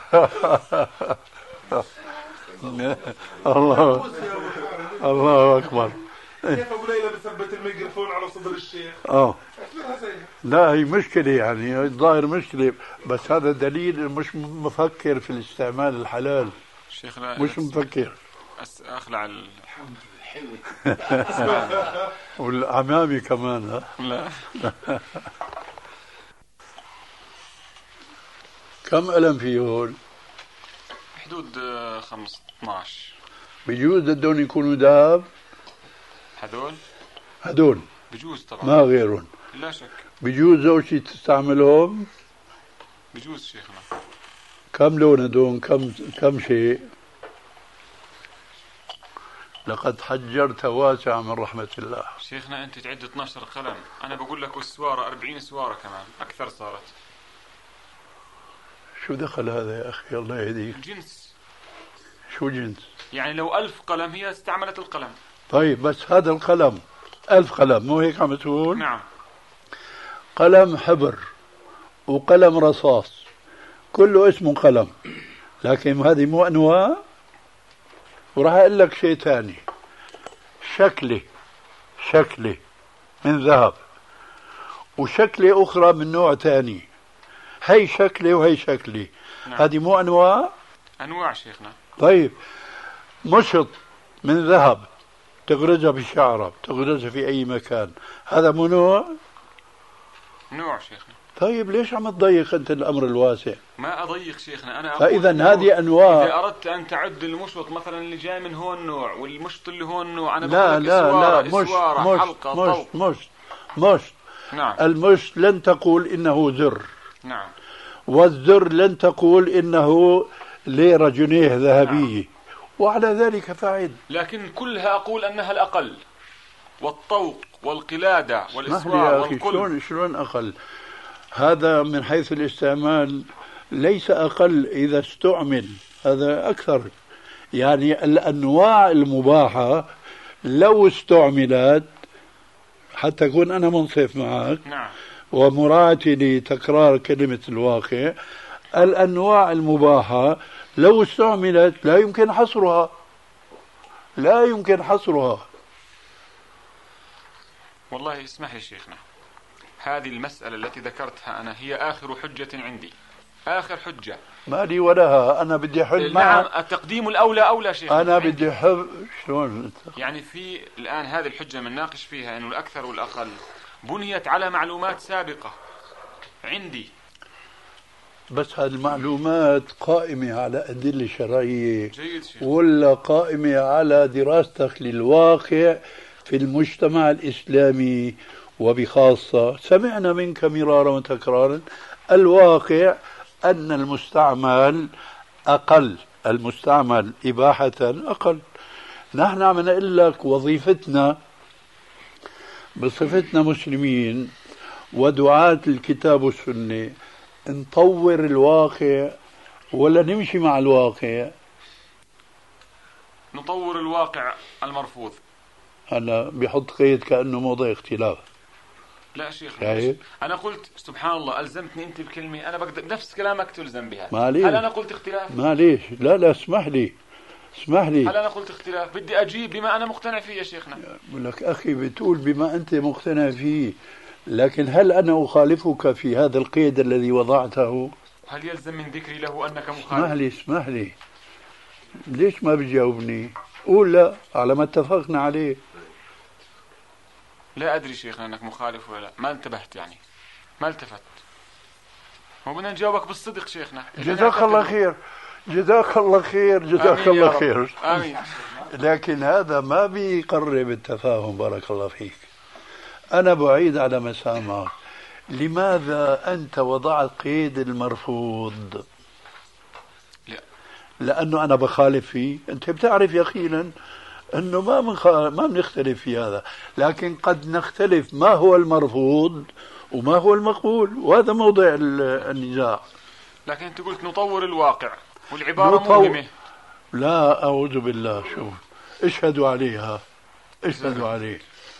الله اكبر.
كيف ابو ليلى بثبت الميكروفون على صدر الشيخ؟
لا هي مشكلة يعني، الظاهر مشكلة، بس هذا دليل مش مفكر في الاستعمال الحلال.
شيخنا
مش مفكر.
اخلع
والعمامي كمان. ها
لا.
كم قلم فيه هول؟
حدود 15.
بجوز بدهم يكونوا ذهب هدول
بجوز طبعا،
ما غيرهم.
لا شك.
بجوز زوجتي تستعملهم.
بجوز شيخنا.
كم لون هدول؟ كم شيء؟ لقد حجرت واسعا من رحمة الله.
شيخنا أنت تعد 12 قلم، أنا بقول لك السوارة 40 سوارة كمان أكثر صارت.
شو دخل هذا يا أخي الله يهديك؟
جنس.
شو جنس؟
يعني لو 1000 قلم هي استعملت القلم.
طيب بس هذا القلم 1000 قلم، مو هيك عم تقول؟
نعم.
قلم حبر وقلم رصاص كله اسمه قلم، لكن هذه مو أنواع. وراح أقول لك شيء ثاني، شكله من ذهب وشكله أخرى من نوع ثاني، هي شكله وهي شكله.
نعم.
هذه مو أنواع
شيخنا.
طيب مشط من ذهب تغرزها بشعرها، تغرزها في أي مكان، هذا مو نوع
شيخنا.
طيب ليش عم تضيق أنت الأمر الواسع؟
ما أضيق شيخنا، أنا
فإذا هذه أنواع.
إذا أردت أن تعد المشط مثلا اللي جاي من هون نوع والمشط اللي هون نوع، أنا
لا
بقول لك إسوارة حلقة
مشط.
نعم.
المشط لن تقول إنه زر.
نعم.
والزر لن تقول إنه ليرة جنيه ذهبية. نعم. وعلى ذلك فعل.
لكن كلها أقول أنها الأقل، والطوق والقلادة والإسوار والقلب.
شلون أقل؟ هذا من حيث الاستعمال ليس أقل إذا استعمل، هذا أكثر. يعني الأنواع المباحة لو استعملت، حتى أكون أنا منصف معك.
نعم.
ومراعتي لتكرار كلمة الواقع، الأنواع المباحة لو استعملت لا يمكن حصرها.
والله اسمح لي شيخنا، هذه المسألة التي ذكرتها أنا هي آخر حجة عندي، آخر حجة.
ما لي ولها، أنا بدي حل
نعم. التقديم الأولى أولى شيخنا.
أنا بدي حل. شلون
يعني في الآن هذه الحجة من ناقش فيها أنه الأكثر والأقل بنيت على معلومات سابقة عندي.
بس هذه المعلومات قائمة على أدلة شرعية.
جيد شيخ.
ولا قائمة على دراستك للواقع في المجتمع الإسلامي وبخاصة. سمعنا منك مرارا وتكرارا الواقع أن المستعمل أقل، المستعمل إباحة أقل. نحن عم نقول لك وظيفتنا بصفتنا مسلمين ودعاة الكتاب والسنة نطور الواقع ولا نمشي مع الواقع؟
نطور الواقع المرفوض.
هلا بيحط قيد كأنه موضع اختلاف.
لا شيخ، أنا قلت سبحان الله ألزمتني أنت بكلمة، أنا بقدر نفس كلامك تلزم بها.
معليش.
هل أنا قلت اختلاف؟
معليش. لا اسمح لي.
هل أنا قلت اختلاف؟ بدي أجيب بما أنا مقتنع فيه يا شيخنا.
بقول لك أخي بتقول بما أنت مقتنع فيه، لكن هل أنا أخالفك في هذا القيد الذي وضعته؟
هل يلزم من ذكري له أنك مخالف؟
اسمح لي. ليش ما بتجاوبني؟ قول لا على ما اتفقنا عليه.
لا أدري شيخنا أنك مخالف ولا لا، ما انتبهت يعني، ما التفت. هو بدنا نجاوبك بالصدق شيخنا.
جزاك الله خير.
آمين.
لكن هذا ما بيقرب التفاهم. بارك الله فيك. أنا بعيد على مسامعك. لماذا أنت وضعت قيد المرفوض؟ لأنه أنا بخالف فيه. أنت بتعرف يقينا أنه ما بنختلف في هذا، لكن قد نختلف ما هو المرفوض وما هو المقبول، وهذا موضع النزاع.
لكن أنت قلت نطور الواقع والعبارة مهمة.
لا أعوذ بالله. شوف، اشهدوا عليها، اشهدوا عليه،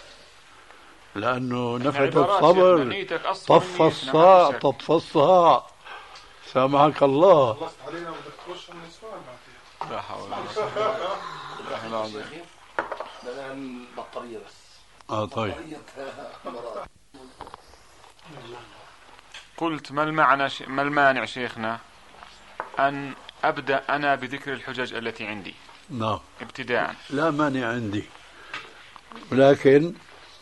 لأنه نفد الصبر طف الصاع طف الصاع. سامحك الله.
خلصت علينا بدك تخش من السؤال بعدين.
لا حول ولا قوة.
ده البطارية بس.
طيب.
قلت ما المانع شيخنا أن أبدأ أنا بذكر الحجج التي عندي؟
نعم،
ابتداء.
لا مانع عندي، ولكن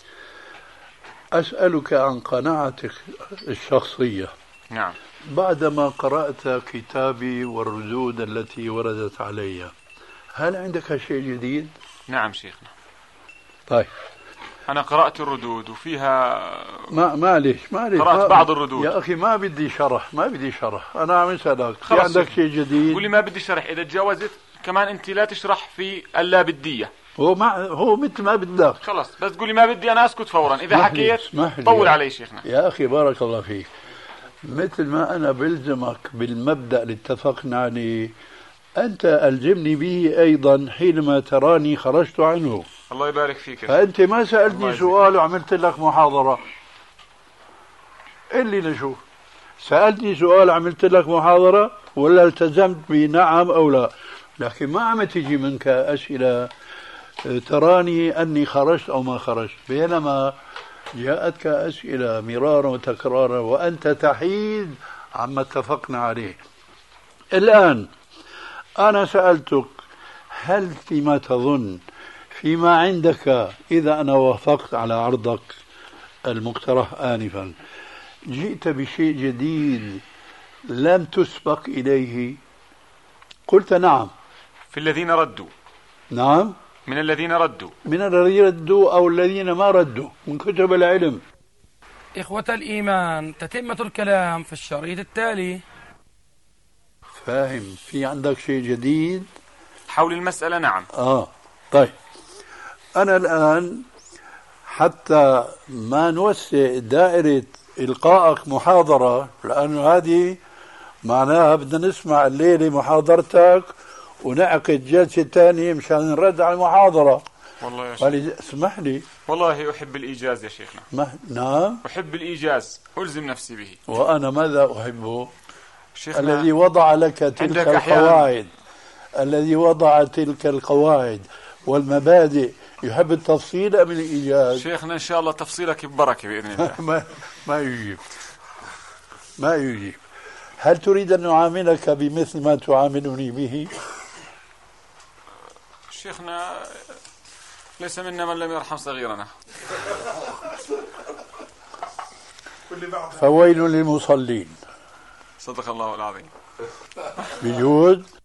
أسألك عن قناعتك الشخصية.
نعم.
بعدما قرأت كتابي والردود التي وردت علي، هل عندك شيء جديد؟
نعم شيخنا.
طيب،
أنا قرأت الردود وفيها
معلش
قرأت بعض الردود.
يا أخي ما بدي شرح، أنا عم أسألك في عندك شيء جديد؟
قولي ما بدي شرح. إذا تجاوزت كمان أنت لا تشرح في اللا بدية.
هو مثل ما بدك.
خلاص، بس تقولي ما بدي أنا أسكت فورا. إذا حكيت طول علي شيخنا.
يا أخي بارك الله فيك، مثل ما أنا بلزمك بالمبدأ اللي اتفقنا عليه، أنت ألزمني به أيضا حينما تراني خرجت عنه.
الله يبارك فيك.
فأنت ما سألتني سؤال وعملت لك محاضرة. اللي نشوف، سألتني سؤال عملت لك محاضرة ولا التزمت بنعم أو لا؟ لكن ما عم تجي منك أسئلة تراني أني خرجت أو ما خرجت، بينما جاءتك أسئلة مرارا وتكرارا وأنت تحيد عما اتفقنا عليه. الآن أنا سألتك، هل فيما تظن فيما عندك، إذا أنا وافقت على عرضك المقترح آنفا، جئت بشيء جديد لم تسبق إليه؟ قلت نعم.
في الذين ردوا.
نعم،
من الذين
ردوا أو الذين ما ردوا من كتب العلم.
إخوة الإيمان، تتمة الكلام في الشريط التالي.
فاهم؟ في عندك شيء جديد
حول المسألة؟ نعم.
طيب، أنا الآن حتى ما نوسع دائرة إلقائك محاضرة، لأنه هذه معناها بدنا نسمع الليلة محاضرتك ونعقد جلسة ثانية مشان نرد على المحاضرة.
والله يا شيخ
اسمح لي،
والله أحب الإيجاز يا شيخنا.
نعم،
أحب الإيجاز، ألزم نفسي به.
وأنا ماذا أحبه؟
شيخنا
الذي وضع لك تلك القواعد، الذي وضع تلك القواعد والمبادئ يحب التفصيل أم الإيجاز؟
شيخنا إن شاء الله تفصيلك ببركة بإذن الله.
ما يجيب. هل تريد أن نعاملك بمثل ما تعاملني به؟
شيخنا ليس منا من لم يرحم صغيرنا.
فويل للمصلين.
صدق الله العظيم.
بجوز